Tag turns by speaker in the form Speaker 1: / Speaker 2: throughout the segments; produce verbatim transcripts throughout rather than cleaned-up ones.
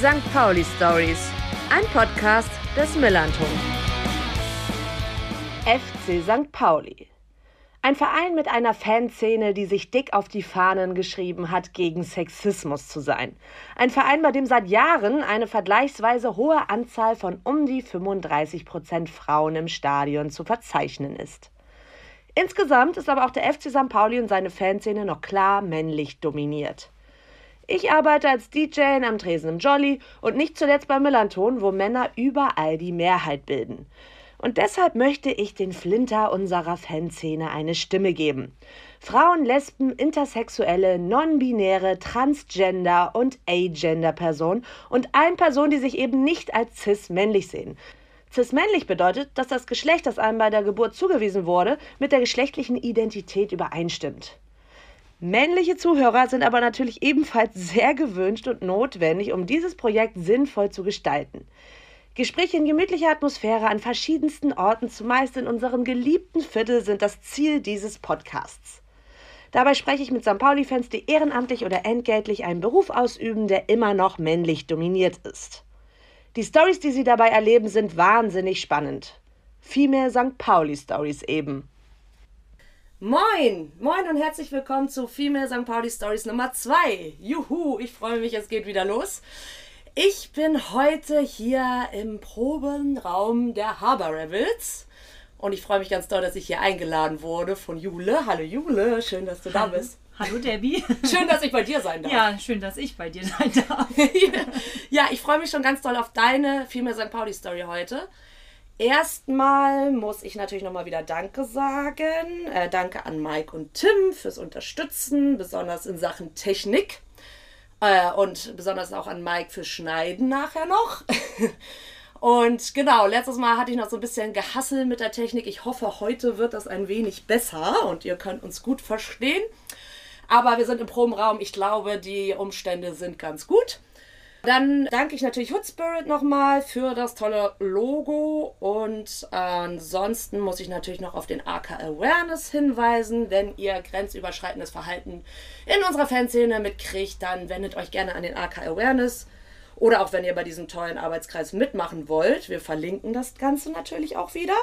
Speaker 1: Sankt Pauli Stories, ein Podcast des Millanton. F C Sankt Pauli. Ein Verein mit einer Fanszene, die sich dick auf die Fahnen geschrieben hat, gegen Sexismus zu sein. Ein Verein, bei dem seit Jahren eine vergleichsweise hohe Anzahl von um die fünfunddreißig Prozent Frauen im Stadion zu verzeichnen ist. Insgesamt ist aber auch der F C Sankt Pauli und seine Fanszene noch klar männlich dominiert. Ich arbeite als D J am Tresen im Jolly und nicht zuletzt beim Millanton, wo Männer überall die Mehrheit bilden. Und deshalb möchte ich den Flinter unserer Fanszene eine Stimme geben. Frauen, Lesben, Intersexuelle, Non-Binäre, Transgender und Agender-Personen und allen Personen, die sich eben nicht als cis-männlich sehen. Cis-männlich bedeutet, dass das Geschlecht, das einem bei der Geburt zugewiesen wurde, mit der geschlechtlichen Identität übereinstimmt. Männliche Zuhörer sind aber natürlich ebenfalls sehr gewünscht und notwendig, um dieses Projekt sinnvoll zu gestalten. Gespräche in gemütlicher Atmosphäre an verschiedensten Orten, zumeist in unserem geliebten Viertel, sind das Ziel dieses Podcasts. Dabei spreche ich mit Sankt Pauli-Fans, die ehrenamtlich oder entgeltlich einen Beruf ausüben, der immer noch männlich dominiert ist. Die Storys, die sie dabei erleben, sind wahnsinnig spannend. Female Sankt Pauli Stories eben. Moin! Moin und herzlich willkommen zu Female Sankt Pauli Stories Nummer zwei. Juhu, ich freue mich, es geht wieder los. Ich bin heute hier im Probenraum der Harbor Rebels und ich freue mich ganz doll, dass ich hier eingeladen wurde von Jule. Hallo Jule, schön, dass du
Speaker 2: Hallo.
Speaker 1: da bist.
Speaker 2: Hallo Debbie.
Speaker 1: Schön, dass ich bei dir sein darf.
Speaker 2: Ja, schön, dass ich bei dir sein darf.
Speaker 1: Ja, ich freue mich schon ganz doll auf deine Female Sankt Pauli Story heute. Erstmal muss ich natürlich nochmal wieder Danke sagen. Äh, danke an Mike und Tim fürs Unterstützen, besonders in Sachen Technik. Äh, und besonders auch an Mike fürs Schneiden nachher noch. Und genau, letztes Mal hatte ich noch so ein bisschen Gehassel mit der Technik. Ich hoffe, heute wird das ein wenig besser und ihr könnt uns gut verstehen. Aber wir sind im Probenraum. Ich glaube, die Umstände sind ganz gut. Dann danke ich natürlich Hood Spirit nochmal für das tolle Logo und ansonsten muss ich natürlich noch auf den A K Awareness hinweisen. Wenn ihr grenzüberschreitendes Verhalten in unserer Fanszene mitkriegt, dann wendet euch gerne an den A K Awareness oder auch wenn ihr bei diesem tollen Arbeitskreis mitmachen wollt. Wir verlinken das Ganze natürlich auch wieder.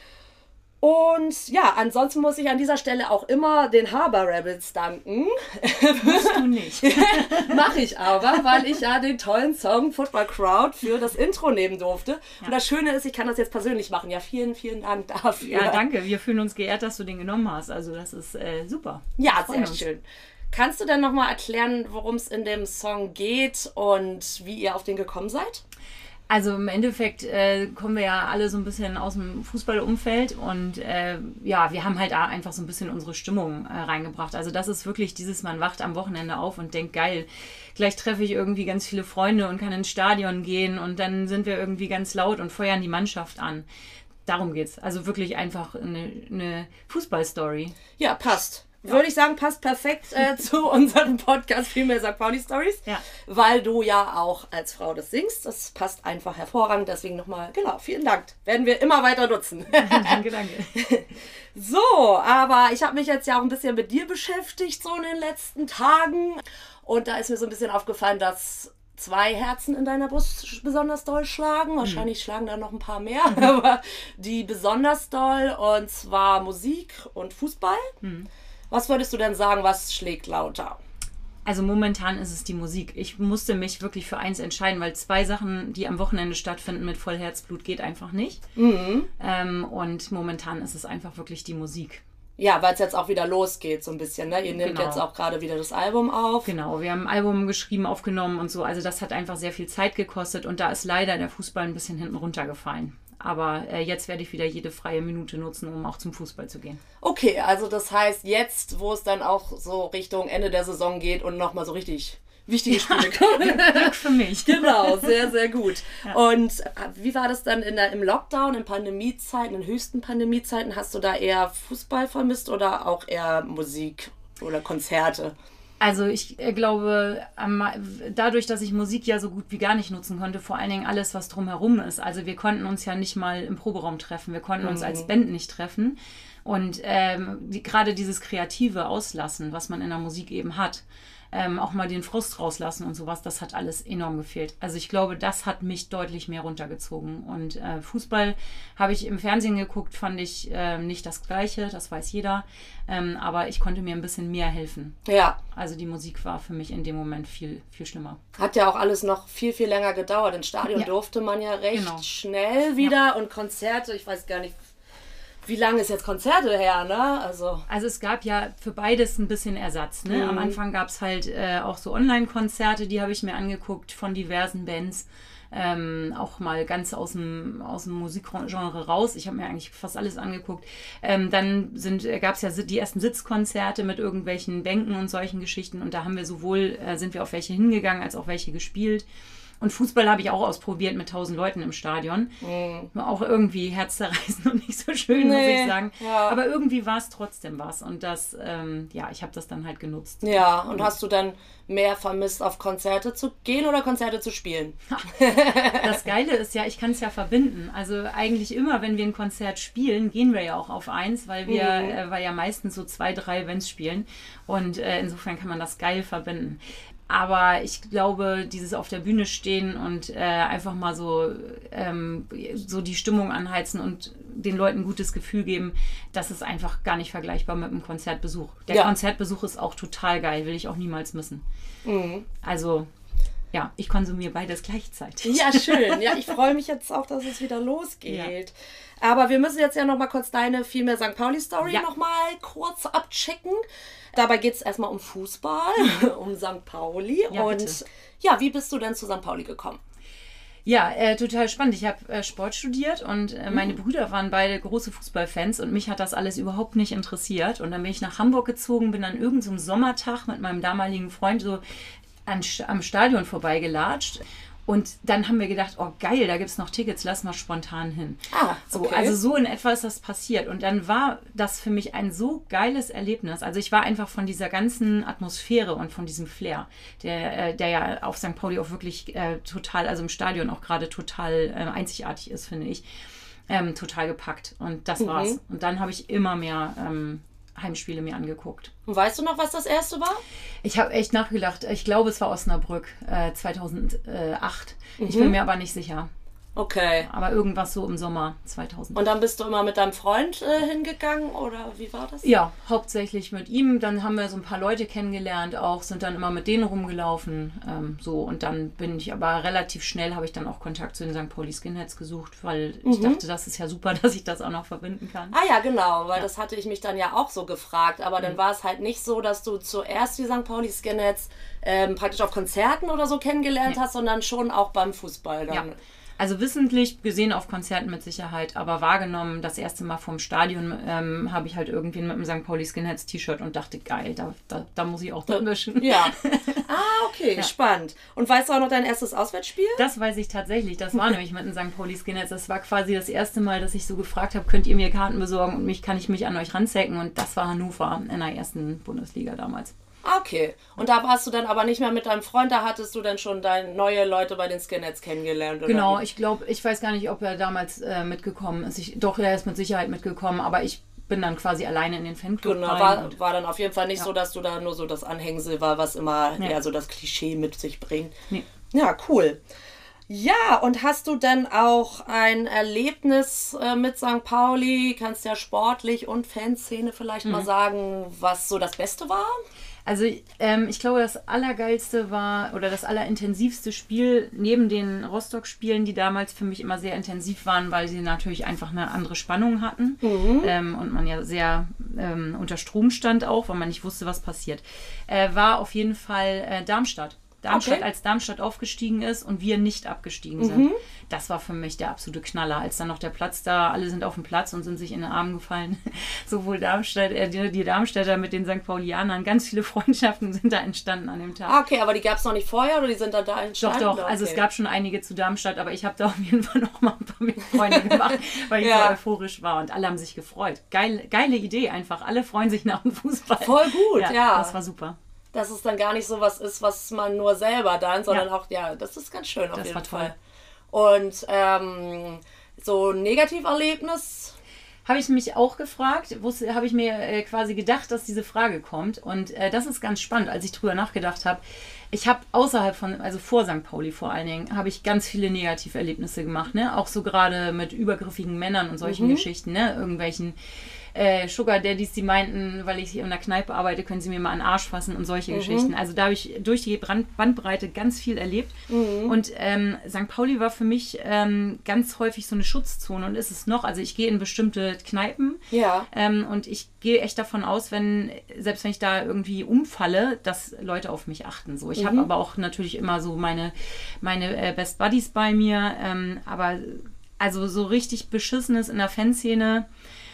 Speaker 1: Und ja, ansonsten muss ich an dieser Stelle auch immer den Harbor Rebels danken.
Speaker 2: Musst du nicht.
Speaker 1: Mache ich aber, weil ich ja den tollen Song Football Crowd für das Intro nehmen durfte. Ja. Und das Schöne ist, ich kann das jetzt persönlich machen. Ja, vielen, vielen Dank dafür.
Speaker 2: Ja, danke. Wir fühlen uns geehrt, dass du den genommen hast. Also das ist äh, super.
Speaker 1: Ja, sehr uns. Schön. Kannst du denn nochmal erklären, worum es in dem Song geht und wie ihr auf den gekommen seid?
Speaker 2: Also im Endeffekt äh, kommen wir ja alle so ein bisschen aus dem Fußballumfeld und äh, ja, wir haben halt da einfach so ein bisschen unsere Stimmung äh, reingebracht. Also das ist wirklich dieses, man wacht am Wochenende auf und denkt, geil, gleich treffe ich irgendwie ganz viele Freunde und kann ins Stadion gehen und dann sind wir irgendwie ganz laut und feuern die Mannschaft an. Darum geht's. Also wirklich einfach eine, eine Fußballstory.
Speaker 1: Ja, passt. Würde ich sagen, passt perfekt äh, zu unserem Podcast Female Sankt Pauli Stories, ja. Weil du ja auch als Frau das singst. Das passt einfach hervorragend. Deswegen nochmal, genau, vielen Dank. Werden wir immer weiter nutzen.
Speaker 2: Danke, danke.
Speaker 1: So, aber ich habe mich jetzt ja auch ein bisschen mit dir beschäftigt, so in den letzten Tagen. Und da ist mir so ein bisschen aufgefallen, dass zwei Herzen in deiner Brust besonders doll schlagen. Wahrscheinlich mhm. schlagen da noch ein paar mehr, aber die besonders doll. Und zwar Musik und Fußball. Mhm. Was würdest du denn sagen, was schlägt lauter?
Speaker 2: Also momentan ist es die Musik. Ich musste mich wirklich für eins entscheiden, weil zwei Sachen, die am Wochenende stattfinden mit Vollherzblut, geht einfach nicht. Mhm. Ähm, und momentan ist es einfach wirklich die Musik.
Speaker 1: Ja, weil es jetzt auch wieder losgeht so ein bisschen, ne? Ihr nehmt
Speaker 2: genau.
Speaker 1: jetzt auch gerade wieder das Album auf.
Speaker 2: Genau, wir haben ein Album geschrieben, aufgenommen und so. Also das hat einfach sehr viel Zeit gekostet und da ist leider der Fußball ein bisschen hinten runtergefallen. Aber äh, jetzt werde ich wieder jede freie Minute nutzen, um auch zum Fußball zu gehen.
Speaker 1: Okay, also das heißt jetzt, wo es dann auch so Richtung Ende der Saison geht und nochmal so richtig wichtige Spiele kommen.
Speaker 2: Glück für mich.
Speaker 1: Genau, sehr, sehr gut. Ja. Und wie war das dann in der, im Lockdown, in Pandemiezeiten, in höchsten Pandemiezeiten? Hast du da eher Fußball vermisst oder auch eher Musik oder Konzerte?
Speaker 2: Also ich glaube, dadurch, dass ich Musik ja so gut wie gar nicht nutzen konnte, vor allen Dingen alles, was drumherum ist. Also wir konnten uns ja nicht mal im Proberaum treffen, wir konnten uns mhm. als Band nicht treffen. Und ähm, die, gerade dieses kreative Auslassen, was man in der Musik eben hat, ähm, auch mal den Frust rauslassen und sowas, das hat alles enorm gefehlt. Also ich glaube, das hat mich deutlich mehr runtergezogen. Und äh, Fußball habe ich im Fernsehen geguckt, fand ich äh, nicht das Gleiche, das weiß jeder. Ähm, aber ich konnte mir ein bisschen mehr helfen.
Speaker 1: Ja.
Speaker 2: Also die Musik war für mich in dem Moment viel, viel schlimmer.
Speaker 1: Hat ja auch alles noch viel, viel länger gedauert. Ins Stadion
Speaker 2: Ja.
Speaker 1: durfte man ja recht
Speaker 2: Genau.
Speaker 1: schnell wieder und Konzerte, ich weiß gar nicht, wie lange ist jetzt Konzerte her, ne? Also,
Speaker 2: Also es gab ja für beides ein bisschen Ersatz. Ne?
Speaker 1: Mhm.
Speaker 2: Am Anfang gab es halt äh, auch so Online-Konzerte, die habe ich mir angeguckt von diversen Bands. Ähm, auch mal ganz aus dem, aus dem Musikgenre raus. Ich habe mir eigentlich fast alles angeguckt. Ähm, dann gab es ja die ersten Sitzkonzerte mit irgendwelchen Bänken und solchen Geschichten. Und da haben wir sowohl, äh, sind wir auf welche hingegangen, als auch welche gespielt. Und Fußball habe ich auch ausprobiert mit tausend Leuten im Stadion.
Speaker 1: Mhm.
Speaker 2: Auch irgendwie herzzerreißend und nicht so schön,
Speaker 1: Nee,
Speaker 2: muss ich sagen.
Speaker 1: ja.
Speaker 2: Aber irgendwie war es trotzdem was. Und das, ähm, ja, ich habe das dann halt genutzt.
Speaker 1: ja, und hast du dann mehr vermisst, auf Konzerte zu gehen oder Konzerte zu spielen?
Speaker 2: Das Geile ist ja, ich kann es ja verbinden. Also eigentlich immer, wenn wir ein Konzert spielen, gehen wir ja auch auf eins, weil wir,
Speaker 1: Mhm.
Speaker 2: äh, weil ja meistens so zwei, drei Events spielen. Und äh, insofern kann man das geil verbinden. Aber ich glaube, dieses auf der Bühne stehen und äh, einfach mal so, ähm, so die Stimmung anheizen und den Leuten ein gutes Gefühl geben, das ist einfach gar nicht vergleichbar mit einem Konzertbesuch. Der
Speaker 1: Ja.
Speaker 2: Konzertbesuch ist auch total geil, will ich auch niemals missen.
Speaker 1: Mhm.
Speaker 2: Also, ja, ich konsumiere beides gleichzeitig.
Speaker 1: Ja, schön. Ja, ich freue mich jetzt auch, dass es wieder losgeht. Aber wir müssen jetzt ja noch mal kurz deine Vielmehr Sankt Pauli-Story
Speaker 2: Ja.
Speaker 1: noch mal kurz abchecken. Dabei geht es erstmal um Fußball, um Sankt Pauli.
Speaker 2: Ja,
Speaker 1: und
Speaker 2: bitte.
Speaker 1: ja, wie bist du denn zu Sankt Pauli gekommen?
Speaker 2: Ja, äh, total spannend. Ich habe äh, Sport studiert und äh, meine Brüder waren beide große Fußballfans und mich hat das alles überhaupt nicht interessiert. Und dann bin ich nach Hamburg gezogen, bin an irgendeinem Sommertag mit meinem damaligen Freund so an, am Stadion vorbeigelatscht. Und dann haben wir gedacht, oh geil, da gibt es noch Tickets, lass mal spontan hin.
Speaker 1: Ah,
Speaker 2: So,
Speaker 1: okay.
Speaker 2: also so in etwa ist das passiert. Und dann war das für mich ein so geiles Erlebnis. Also ich war einfach von dieser ganzen Atmosphäre und von diesem Flair, der, äh, der ja auf Sankt Pauli auch wirklich äh, total, also im Stadion auch gerade total äh, einzigartig ist, finde ich, ähm, total gepackt. Und das war's. Und dann habe ich immer mehr ähm, Heimspiele mir angeguckt.
Speaker 1: Und weißt du noch, was das erste war?
Speaker 2: Ich habe echt nachgedacht. Ich glaube, es war Osnabrück äh, zweitausendacht. Ich bin mir aber nicht sicher.
Speaker 1: Okay.
Speaker 2: Aber irgendwas so im Sommer zweitausend.
Speaker 1: Und dann bist du immer mit deinem Freund äh, hingegangen oder wie war das?
Speaker 2: Ja, hauptsächlich mit ihm. Dann haben wir so ein paar Leute kennengelernt auch, sind dann immer mit denen rumgelaufen. Ähm, so und dann bin ich aber relativ schnell, habe ich dann auch Kontakt zu den Sankt Pauli Skinheads gesucht, weil ich dachte, das ist ja super, dass ich das auch noch verbinden kann.
Speaker 1: Ah ja, genau, weil das hatte ich mich dann ja auch so gefragt. Aber dann war es halt nicht so, dass du zuerst die Sankt Pauli Skinheads ähm, praktisch auf Konzerten oder so kennengelernt
Speaker 2: Nee.
Speaker 1: hast, sondern schon auch beim Fußball dann.
Speaker 2: Ja. Also wissentlich gesehen auf Konzerten mit Sicherheit, aber wahrgenommen, das erste Mal vom Stadion ähm, habe ich halt irgendwen mit einem Sankt Pauli Skinheads T-Shirt und dachte, geil, da, da, da muss ich auch mitmischen.
Speaker 1: Ja. Ah, okay, spannend. Und weißt du auch noch dein erstes Auswärtsspiel?
Speaker 2: Das weiß ich tatsächlich. Das war nämlich mit den Sankt Pauli Skinheads. Das war quasi das erste Mal, dass ich so gefragt habe, könnt ihr mir Karten besorgen und mich kann ich mich an euch ranzecken? Und das war Hannover in der ersten Bundesliga damals.
Speaker 1: Ah, okay. Und da warst du dann aber nicht mehr mit deinem Freund, da hattest du dann schon deine neue Leute bei den Skinheads kennengelernt, oder?
Speaker 2: Genau,
Speaker 1: wie?
Speaker 2: ich glaube, ich weiß gar nicht, ob er damals äh, mitgekommen ist. Ich, doch, er ist mit Sicherheit mitgekommen, aber ich bin dann quasi alleine in den Fanclub
Speaker 1: Genau,
Speaker 2: rein.
Speaker 1: war,
Speaker 2: und-
Speaker 1: war dann auf jeden Fall nicht
Speaker 2: Ja.
Speaker 1: so, dass du da nur so das Anhängsel war, was immer
Speaker 2: Nee.
Speaker 1: eher so das Klischee mit sich bringt.
Speaker 2: Nee.
Speaker 1: Ja, cool. Ja, und hast du denn auch ein Erlebnis äh, mit Sankt Pauli? Kannst ja sportlich und Fanszene vielleicht
Speaker 2: Mhm.
Speaker 1: mal sagen, was so das Beste war?
Speaker 2: Also ähm, ich glaube, das Allergeilste war oder das allerintensivste Spiel neben den Rostock-Spielen, die damals für mich immer sehr intensiv waren, weil sie natürlich einfach eine andere Spannung hatten ähm, und man ja sehr ähm, unter Strom stand auch, weil man nicht wusste, was passiert, äh, war auf jeden Fall äh, Darmstadt. Darmstadt,
Speaker 1: Okay.
Speaker 2: als Darmstadt aufgestiegen ist und wir nicht abgestiegen sind. Das war für mich der absolute Knaller. Als dann noch der Platz da, alle sind auf dem Platz und sind sich in den Armen gefallen. Sowohl Darmstadt, äh, die, die Darmstädter mit den Sankt Paulianern, ganz viele Freundschaften sind da entstanden an dem Tag.
Speaker 1: Ah, okay, aber die gab es noch nicht vorher oder die sind dann da
Speaker 2: Doch,
Speaker 1: entstanden?
Speaker 2: doch.
Speaker 1: oder?
Speaker 2: Also
Speaker 1: Okay.
Speaker 2: es gab schon einige zu Darmstadt, aber ich habe da auf jeden Fall noch mal ein paar mit Freunde gemacht, weil ich
Speaker 1: Ja.
Speaker 2: so euphorisch war und alle haben sich gefreut. Geil, geile Idee einfach. Alle freuen sich nach dem Fußball.
Speaker 1: Voll gut, ja.
Speaker 2: Das war super.
Speaker 1: Dass es dann gar nicht so was ist, was man nur selber dann, sondern
Speaker 2: Ja.
Speaker 1: auch, ja, das ist ganz schön auf
Speaker 2: Das
Speaker 1: jeden
Speaker 2: war toll.
Speaker 1: Fall. Und ähm, so ein Negativerlebnis?
Speaker 2: Habe ich mich auch gefragt, wusste, habe ich mir äh, quasi gedacht, dass diese Frage kommt. Und äh, das ist ganz spannend, als ich drüber nachgedacht habe. Ich habe außerhalb von, also vor Sankt Pauli vor allen Dingen, habe ich ganz viele Negativerlebnisse gemacht. Ne? Auch so gerade mit übergriffigen Männern und solchen mhm. Geschichten, ne? Irgendwelchen äh, Sugar Daddies, die meinten, weil ich hier in der Kneipe arbeite, können sie mir mal an den Arsch fassen und solche mhm. Geschichten. Also da habe ich durch die Brand- Bandbreite ganz viel erlebt. Mhm. Und ähm, Sankt Pauli war für mich ähm, ganz häufig so eine Schutzzone und ist es noch. Also ich gehe in bestimmte Kneipen
Speaker 1: ja.
Speaker 2: ähm, und ich gehe echt davon aus, wenn, selbst wenn ich da irgendwie umfalle, dass Leute auf mich achten. So. Ich mhm. habe aber auch natürlich immer so meine, meine äh, Best Buddies bei mir. Ähm, aber also so richtig Beschissenes in der Fanszene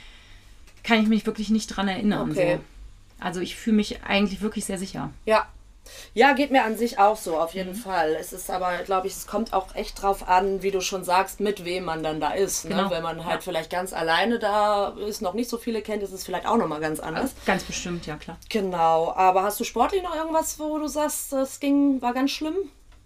Speaker 2: kann ich mich wirklich nicht dran erinnern.
Speaker 1: Okay.
Speaker 2: So. Also ich fühle mich eigentlich wirklich sehr sicher.
Speaker 1: Ja. Ja, geht mir an sich auch so, auf jeden mhm. Fall. Es ist aber, glaube ich, es kommt auch echt drauf an, wie du schon sagst, mit wem man dann da ist. Ne?
Speaker 2: Genau.
Speaker 1: Wenn man halt
Speaker 2: ja.
Speaker 1: vielleicht ganz alleine da ist, noch nicht so viele kennt, ist es vielleicht auch nochmal ganz anders.
Speaker 2: Ganz bestimmt, ja klar.
Speaker 1: Genau, aber hast du sportlich noch irgendwas, wo du sagst, das ging, war ganz schlimm?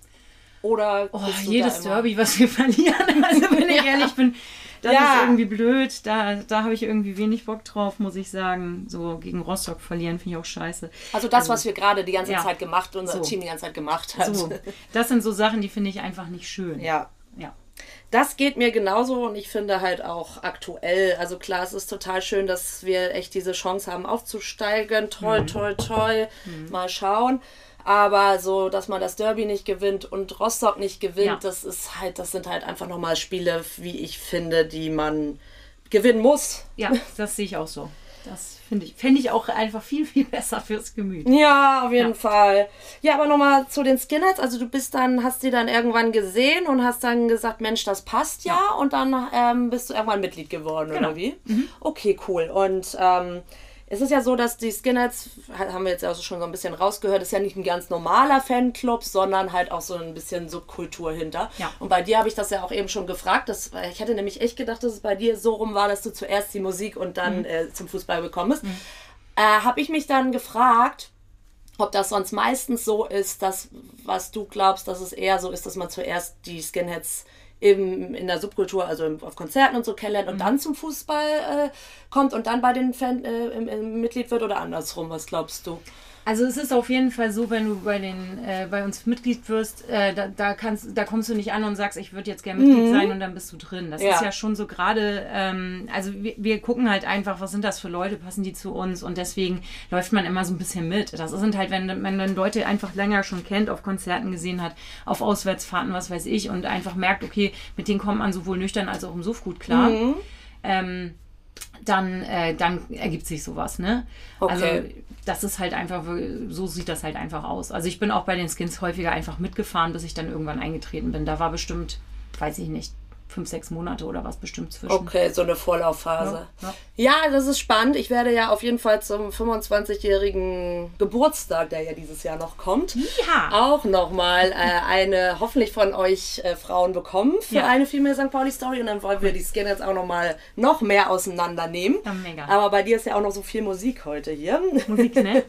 Speaker 1: Oder
Speaker 2: oh, jedes Derby, was wir verlieren, also wenn ich ehrlich bin, das ja. ist irgendwie blöd, da, da habe ich irgendwie wenig Bock drauf, muss ich sagen. So gegen Rostock verlieren finde ich auch scheiße.
Speaker 1: Also das, also, was wir gerade die ganze
Speaker 2: ja.
Speaker 1: Zeit gemacht, unser
Speaker 2: so.
Speaker 1: Team die ganze Zeit gemacht hat.
Speaker 2: So. Das sind so Sachen, die finde ich einfach nicht schön.
Speaker 1: Ja.
Speaker 2: ja.
Speaker 1: Das geht mir genauso und ich finde halt auch aktuell, also klar, es ist total schön, dass wir echt diese Chance haben aufzusteigen. Toi, mhm. toi, toi, mhm. mal schauen. Aber so, dass man das Derby nicht gewinnt und Rostock nicht gewinnt, ja. das ist halt, das sind halt einfach nochmal Spiele, wie ich finde, die man gewinnen muss.
Speaker 2: Ja, das sehe ich auch so. Das finde ich, fände ich auch einfach viel, viel besser fürs Gemüt.
Speaker 1: Ja, auf jeden ja. Fall. Ja, aber nochmal zu den Skinheads. Also du bist dann, hast sie dann irgendwann gesehen und hast dann gesagt, Mensch, das passt ja. ja. Und dann ähm, bist du irgendwann Mitglied geworden, genau. oder wie? Mhm. Okay, cool. Und ähm, es ist ja so, dass die Skinheads, haben wir jetzt ja schon so ein bisschen rausgehört, ist ja nicht ein ganz normaler Fanclub, sondern halt auch so ein bisschen Subkultur hinter.
Speaker 2: Ja.
Speaker 1: Und bei dir habe ich das ja auch eben schon gefragt. Das, ich hätte nämlich echt gedacht, dass es bei dir so rum war, dass du zuerst die Musik und dann mhm. äh, zum Fußball gekommen bist. Mhm. Äh, habe ich mich dann gefragt, ob das sonst meistens so ist, dass, was du glaubst, dass es eher so ist, dass man zuerst die Skinheads Im, in der Subkultur, also im, auf Konzerten und so kennenlernt und mhm. dann zum Fußball äh, kommt und dann bei den Fan äh, im, im Mitglied wird oder andersrum, was glaubst du?
Speaker 2: Also es ist auf jeden Fall so, wenn du bei den äh, bei uns Mitglied wirst, äh, da, da kannst da kommst du nicht an und sagst, ich würde jetzt gerne Mitglied mhm. sein und dann bist du drin. Das ja. ist ja schon so gerade, ähm, also wir, wir gucken halt einfach, was sind das für Leute, passen die zu uns und deswegen läuft man immer so ein bisschen mit. Das sind halt, wenn man dann Leute einfach länger schon kennt, auf Konzerten gesehen hat, auf Auswärtsfahrten, was weiß ich, und einfach merkt, okay, mit denen kommt man sowohl nüchtern als auch im Suff gut klar. Mhm. Ähm, dann, äh, dann ergibt sich sowas, ne?
Speaker 1: Okay.
Speaker 2: Also das ist halt einfach, so sieht das halt einfach aus. Also ich bin auch bei den Skins häufiger einfach mitgefahren, bis ich dann irgendwann eingetreten bin. Da war bestimmt, weiß ich nicht, fünf, sechs Monate oder was bestimmt zwischen.
Speaker 1: Okay, so eine Vorlaufphase.
Speaker 2: Ja,
Speaker 1: ja. ja, das ist spannend. Ich werde ja auf jeden Fall zum fünfundzwanzigjährigen Geburtstag, der ja dieses Jahr noch kommt,
Speaker 2: ja.
Speaker 1: auch nochmal äh, eine hoffentlich von euch äh, Frauen bekommen für ja. eine Female Sankt Pauli Story und dann wollen wir die Skinheads auch nochmal noch mehr auseinandernehmen.
Speaker 2: Ja, mega.
Speaker 1: Aber bei dir ist ja auch noch so viel Musik heute hier.
Speaker 2: Musik, ne?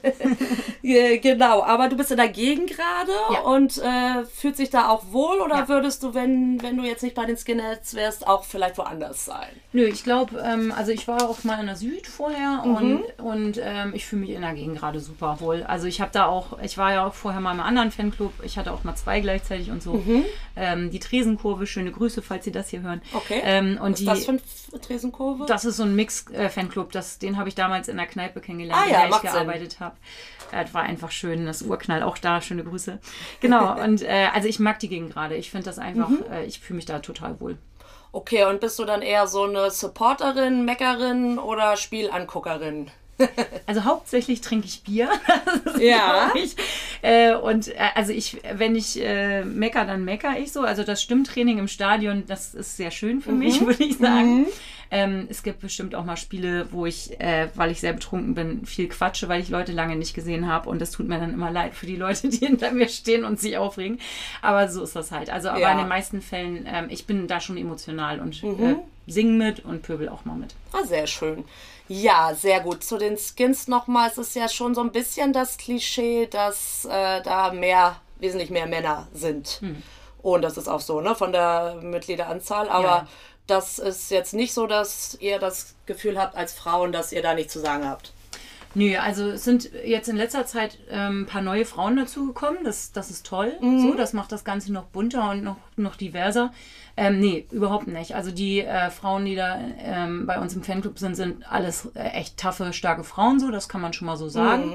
Speaker 1: Genau, aber du bist in der Gegend gerade
Speaker 2: ja.
Speaker 1: und äh, fühlst dich da auch wohl oder
Speaker 2: ja.
Speaker 1: würdest du, wenn, wenn du jetzt nicht bei den Skinheads wärst, auch vielleicht woanders sein?
Speaker 2: Nö, ich glaube, ähm, also ich war auch mal in der Süd vorher mhm. und, und ähm, ich fühle mich in der Gegend gerade super wohl. Also ich habe da auch, ich war ja auch vorher mal im anderen Fanclub, ich hatte auch mal zwei gleichzeitig und so. Mhm. Ähm, die Tresenkurve, schöne Grüße, falls Sie das hier hören.
Speaker 1: Okay,
Speaker 2: ähm, und
Speaker 1: was
Speaker 2: die,
Speaker 1: ist das für eine Tresenkurve?
Speaker 2: Das ist so ein Mix-Fanclub, das, den habe ich damals in der Kneipe kennengelernt,
Speaker 1: ah, ja,
Speaker 2: in der ich gearbeitet habe. Das war einfach schön, das Urknall, auch da, schöne Grüße. Genau, und äh, also ich mag die Gegend gerade, ich finde das einfach, mhm. äh, ich fühle mich da total wohl.
Speaker 1: Okay, und bist du dann eher so eine Supporterin, Meckerin oder Spielanguckerin?
Speaker 2: Also hauptsächlich trinke ich Bier.
Speaker 1: Ja.
Speaker 2: Ich. Äh, und äh, also ich, wenn ich äh, mecker, dann mecker ich so. Also das Stimmtraining im Stadion, das ist sehr schön für mhm. mich, würde ich sagen. Mhm. Ähm, es gibt bestimmt auch mal Spiele, wo ich, äh, weil ich sehr betrunken bin, viel quatsche, weil ich Leute lange nicht gesehen habe. Und das tut mir dann immer leid für die Leute, die hinter mir stehen und sich aufregen. Aber so ist das halt. Also aber ja. in den meisten Fällen, ähm, ich bin da schon emotional und mhm. äh, singe mit und pöbel auch mal mit.
Speaker 1: Ah, sehr schön. Ja, sehr gut. Zu den Skins nochmal. Es ist ja schon so ein bisschen das Klischee, dass äh, da mehr, wesentlich mehr Männer sind. Hm. Und das ist auch so, ne, von der Mitgliederanzahl. Aber ja. das ist jetzt nicht so, dass ihr das Gefühl habt als Frauen, dass ihr da nichts zu sagen habt.
Speaker 2: Nö, also es sind jetzt in letzter Zeit ähm, ein paar neue Frauen dazugekommen. Das, das ist toll. Mhm. So, das macht das Ganze noch bunter und noch, noch diverser. Ähm, nee, überhaupt nicht. Also die äh, Frauen, die da ähm, bei uns im Fanclub sind, sind alles äh, echt taffe, starke Frauen. So, das kann man schon mal so sagen. Mhm.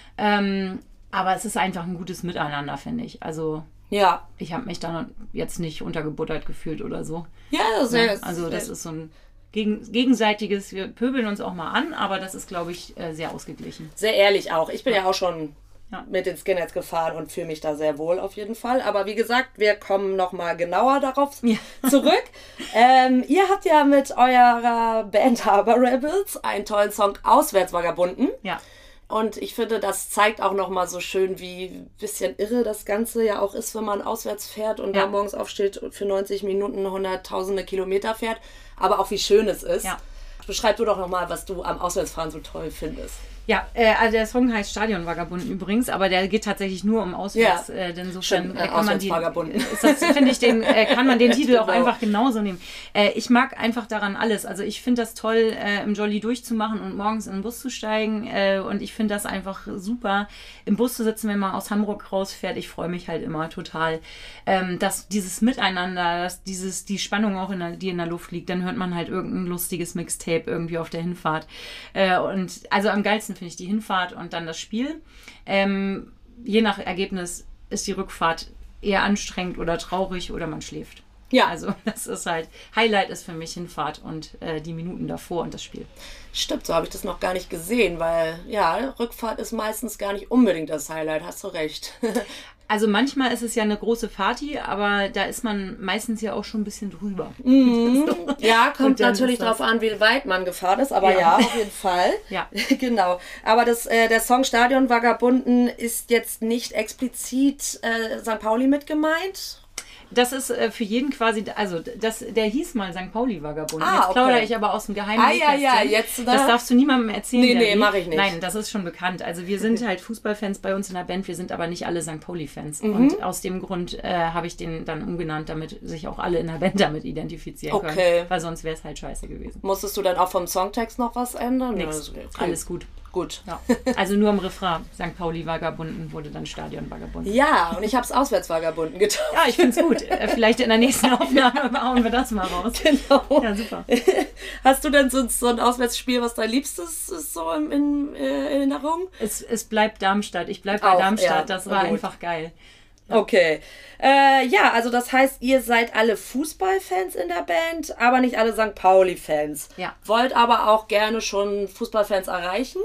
Speaker 2: Ähm, aber es ist einfach ein gutes Miteinander, finde ich. Also ja. Ich habe mich da jetzt nicht untergebuttert gefühlt oder so.
Speaker 1: Ja, sehr. Ja,
Speaker 2: also das ist so ein Gegen, gegenseitiges, wir pöbeln uns auch mal an, aber das ist, glaube ich, sehr ausgeglichen.
Speaker 1: Sehr ehrlich auch. Ich bin ja, ja auch schon ja. mit den Skinheads gefahren und fühle mich da sehr wohl auf jeden Fall. Aber wie gesagt, wir kommen nochmal genauer darauf ja. zurück. ähm, ihr habt ja mit eurer Band Harbor Rebels einen tollen Song Auswärtsvagabunden. Ja. Und ich finde, das zeigt auch nochmal so schön, wie ein bisschen irre das Ganze ja auch ist, wenn man auswärts fährt und ja. da morgens aufsteht und für neunzig Minuten hunderttausende Kilometer fährt. Aber auch wie schön es ist. Ja. Beschreib du doch nochmal, was du am Auswärtsfahren so toll findest.
Speaker 2: Ja, äh, also der Song heißt Stadionvagabunden übrigens, aber der geht tatsächlich nur um Auswärts. Ja. Äh, denn insofern äh, kann man den, ist das, finde ich, den, äh, kann man den Titel genau. auch einfach genauso nehmen. Äh, ich mag einfach daran alles. Also ich finde das toll, äh, im Jolly durchzumachen und morgens in den Bus zu steigen. Äh, und ich finde das einfach super, im Bus zu sitzen, wenn man aus Hamburg rausfährt. Ich freue mich halt immer total, ähm, dass dieses Miteinander, dass dieses, die Spannung auch, in der, die in der Luft liegt. Dann hört man halt irgendein lustiges Mixtape irgendwie auf der Hinfahrt. Äh, und also am geilsten finde ich die Hinfahrt und dann das Spiel. Ähm, je nach Ergebnis ist die Rückfahrt eher anstrengend oder traurig oder man schläft. Ja. Also das ist halt, Highlight ist für mich Hinfahrt und äh, die Minuten davor und das Spiel.
Speaker 1: Stimmt, so habe ich das noch gar nicht gesehen, weil ja, Rückfahrt ist meistens gar nicht unbedingt das Highlight, hast du recht.
Speaker 2: Also manchmal ist es ja eine große Party, aber da ist man meistens ja auch schon ein bisschen drüber.
Speaker 1: Mhm. So. Ja, kommt natürlich darauf an, wie weit man gefahren ist, aber ja, ja auf jeden Fall. Ja. Genau. Aber das, äh, der Song Stadionvagabunden ist jetzt nicht explizit äh, Sankt Pauli mit gemeint?
Speaker 2: Das ist äh, für jeden quasi, also das, der hieß mal Sankt Pauli-Vagabund. Ah, jetzt okay. plaudere ich aber aus dem geheimen
Speaker 1: ah, ja, ja, jetzt,
Speaker 2: ne? Das darfst du niemandem erzählen.
Speaker 1: Nee, nee, mache ich nicht.
Speaker 2: Nein, das ist schon bekannt. Also wir sind halt Fußballfans bei uns in der Band, wir sind aber nicht alle Sankt Pauli-Fans. Mhm. Und aus dem Grund äh, habe ich den dann umgenannt, damit sich auch alle in der Band damit identifizieren okay. können. Weil sonst wäre es halt scheiße gewesen.
Speaker 1: Musstest du dann auch vom Songtext noch was ändern?
Speaker 2: Nix. Okay. Alles gut.
Speaker 1: Gut.
Speaker 2: Ja. Also nur im Refrain. Sankt Pauli-Vagabunden wurde dann Stadion-Vagabunden.
Speaker 1: Ja, und ich habe es Auswärts-Vagabunden getan.
Speaker 2: Ja, ich finde es gut. Vielleicht in der nächsten Aufnahme hauen wir das mal raus.
Speaker 1: Genau.
Speaker 2: Ja, super.
Speaker 1: Hast du denn so, so ein Auswärtsspiel, was dein Liebstes ist, so in, in, in Erinnerung?
Speaker 2: Es, es bleibt Darmstadt. Ich bleibe bei Auch, Darmstadt. Ja, das war gut. Einfach geil.
Speaker 1: Ja. Okay. Äh, ja, also das heißt, ihr seid alle Fußballfans in der Band, aber nicht alle Sankt Pauli-Fans. Ja. Wollt aber auch gerne schon Fußballfans erreichen?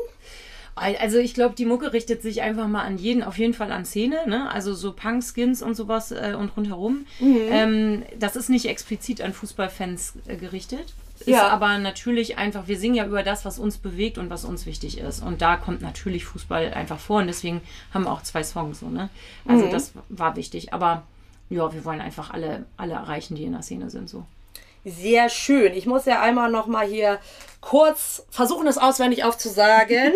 Speaker 2: Also ich glaube, die Mucke richtet sich einfach mal an jeden, auf jeden Fall an Szene, ne? Also so Punk, Skins und sowas äh, und rundherum. Mhm. Ähm, das ist nicht explizit an Fußballfans äh, gerichtet. Ist ja. aber natürlich einfach, wir singen ja über das, was uns bewegt und was uns wichtig ist. Und da kommt natürlich Fußball einfach vor und deswegen haben wir auch zwei Songs so, ne? Also mhm. das war wichtig. Aber ja, wir wollen einfach alle, alle erreichen, die in der Szene sind so.
Speaker 1: Sehr schön. Ich muss ja einmal noch mal hier kurz versuchen, es auswendig aufzusagen.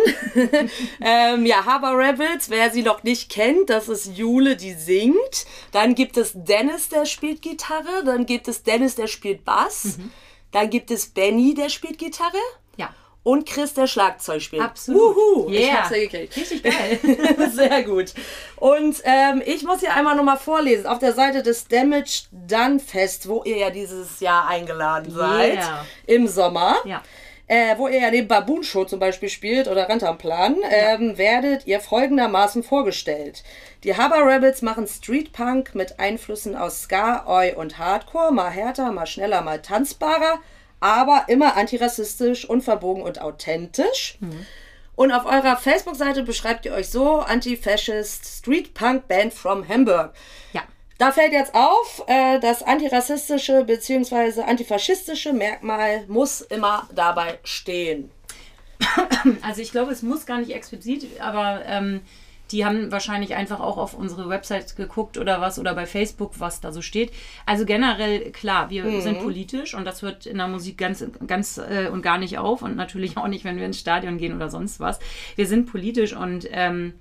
Speaker 1: ähm, ja, Harbor Rebels, wer sie noch nicht kennt, das ist Jule, die singt. Dann gibt es Dennis, der spielt Gitarre. Dann gibt es Dennis, der spielt Bass. Mhm. Dann gibt es Benny, der spielt Gitarre. Ja. Und Chris, der Schlagzeug spielt.
Speaker 2: Absolut.
Speaker 1: Wuhu,
Speaker 2: yeah.
Speaker 1: Ich hab's ja gekriegt.
Speaker 2: Richtig geil.
Speaker 1: Sehr gut. Und ähm, ich muss hier einmal nochmal vorlesen. Auf der Seite des Damage Done Fest, wo ihr ja dieses Jahr eingeladen seid, yeah. im Sommer, ja. äh, wo ihr ja den Baboon Show zum Beispiel spielt oder Rantanplan, ja. ähm, werdet ihr folgendermaßen vorgestellt. Die Harbor Rebels machen Street Punk mit Einflüssen aus Ska, Oi und Hardcore, mal härter, mal schneller, mal tanzbarer, aber immer antirassistisch, unverbogen und authentisch. Mhm. Und auf eurer Facebook-Seite beschreibt ihr euch so: Anti-Fascist Street Punk Band from Hamburg. Ja. Da fällt jetzt auf, äh, das antirassistische bzw. antifaschistische Merkmal muss immer dabei stehen.
Speaker 2: Also ich glaube, es muss gar nicht explizit, aber ähm, die haben wahrscheinlich einfach auch auf unsere Website geguckt oder was oder bei Facebook, was da so steht. Also generell, klar, wir mhm. sind politisch und das hört in der Musik ganz, ganz äh, und gar nicht auf und natürlich auch nicht, wenn wir ins Stadion gehen oder sonst was. Wir sind politisch und ähm,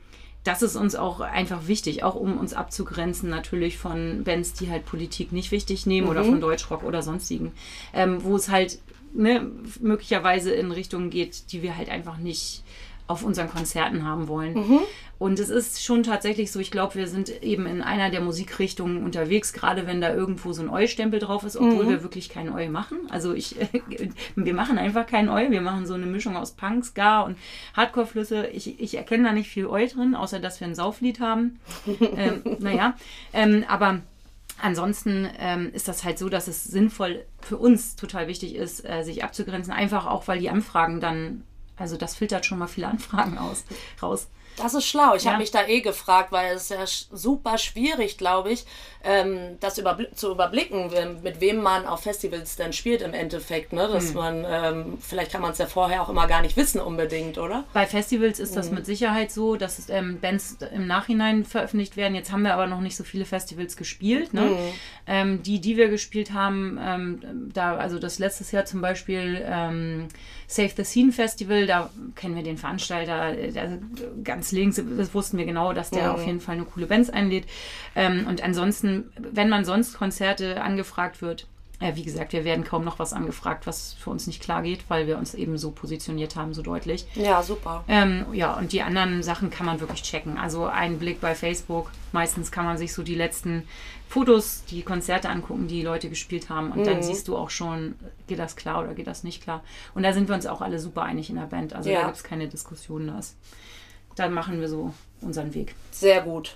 Speaker 2: das ist uns auch einfach wichtig, auch um uns abzugrenzen natürlich von Bands, die halt Politik nicht wichtig nehmen mhm. oder von Deutschrock oder sonstigen, ähm, wo es halt ne, möglicherweise in Richtungen geht, die wir halt einfach nicht auf unseren Konzerten haben wollen. Mhm. Und es ist schon tatsächlich so, ich glaube, wir sind eben in einer der Musikrichtungen unterwegs, gerade wenn da irgendwo so ein Eu-Stempel drauf ist, obwohl mhm. wir wirklich kein Eu machen. Also ich, wir machen einfach kein Eu, wir machen so eine Mischung aus Punk, Ska und Hardcore-Flüsse. Ich, ich erkenne da nicht viel Eu drin, außer dass wir ein Sauflied haben. ähm, naja, ähm, aber ansonsten ähm, ist das halt so, dass es sinnvoll für uns total wichtig ist, äh, sich abzugrenzen, einfach auch, weil die Anfragen dann, also das filtert schon mal viele Anfragen aus, raus.
Speaker 1: Das ist schlau. Ich
Speaker 2: ja.
Speaker 1: habe mich da eh gefragt, weil es ist ja super schwierig, glaube ich, ähm, das überbl- zu überblicken, mit wem man auf Festivals dann spielt im Endeffekt. Ne? Dass hm. man, ähm, vielleicht kann man es ja vorher auch immer gar nicht wissen unbedingt, oder?
Speaker 2: Bei Festivals ist das hm. mit Sicherheit so, dass es, ähm, Bands im Nachhinein veröffentlicht werden. Jetzt haben wir aber noch nicht so viele Festivals gespielt. Ne? Hm. Ähm, die, die wir gespielt haben, ähm, da, also das letztes Jahr zum Beispiel ähm, Save the Scene Festival, da kennen wir den Veranstalter, der, ganz links, das wussten wir genau, dass der mhm. auf jeden Fall eine coole Bands einlädt. Ähm, und ansonsten, wenn man sonst Konzerte angefragt wird, äh, wie gesagt, wir werden kaum noch was angefragt, was für uns nicht klar geht, weil wir uns eben so positioniert haben, so deutlich.
Speaker 1: Ja, super.
Speaker 2: Ähm, ja, und die anderen Sachen kann man wirklich checken. Also ein Blick bei Facebook, meistens kann man sich so die letzten Fotos, die Konzerte angucken, die Leute gespielt haben und mhm. dann siehst du auch schon, geht das klar oder geht das nicht klar. Und da sind wir uns auch alle super einig in der Band, also ja. da gibt es keine Diskussion. Das. Dann machen wir so unseren Weg.
Speaker 1: Sehr gut.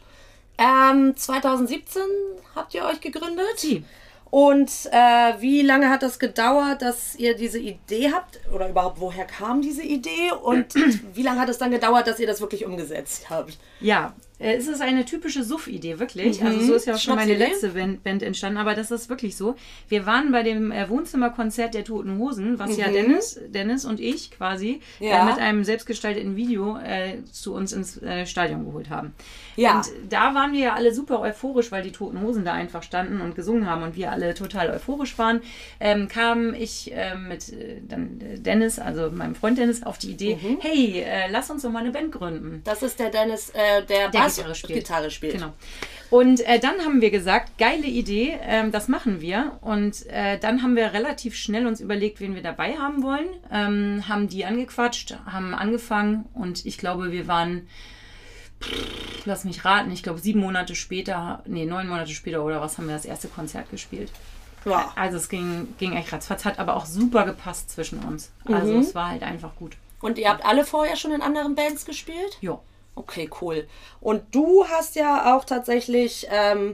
Speaker 1: Ähm, zwanzig siebzehn habt ihr euch gegründet?
Speaker 2: Sie.
Speaker 1: Und äh, wie lange hat das gedauert, dass ihr diese Idee habt? Oder überhaupt, woher kam diese Idee? Und wie lange hat es dann gedauert, dass ihr das wirklich umgesetzt habt?
Speaker 2: Ja, es ist eine typische Suff-Idee, wirklich. Mhm. Also so ist ja auch schon meine letzte Band, Band entstanden, aber das ist wirklich so. Wir waren bei dem äh, Wohnzimmerkonzert der Toten Hosen, was mhm. ja Dennis, Dennis und ich quasi ja. äh, mit einem selbstgestalteten Video äh, zu uns ins äh, Stadion geholt haben. Ja. Und da waren wir ja alle super euphorisch, weil die Toten Hosen da einfach standen und gesungen haben und wir alle total euphorisch waren. Ähm, kam ich äh, mit äh, dann Dennis, also meinem Freund Dennis, auf die Idee, mhm. hey, äh, lass uns doch mal eine Band gründen.
Speaker 1: Das ist der Dennis, äh, der,
Speaker 2: der
Speaker 1: Bass
Speaker 2: Gitarre spielt.
Speaker 1: Gitarre spielt.
Speaker 2: Genau. Und äh, dann haben wir gesagt, geile Idee, ähm, das machen wir. Und äh, dann haben wir relativ schnell uns überlegt, wen wir dabei haben wollen. Ähm, haben die angequatscht, haben angefangen und ich glaube, wir waren, pff, lass mich raten, ich glaube sieben Monate später, nee, neun Monate später oder was, haben wir das erste Konzert gespielt. Ja. Also es ging, ging echt ratzfatz, hat aber auch super gepasst zwischen uns. Also mhm. es war halt einfach gut.
Speaker 1: Und ihr habt alle vorher schon in anderen Bands gespielt?
Speaker 2: Ja.
Speaker 1: Okay, cool. Und du hast ja auch tatsächlich ähm,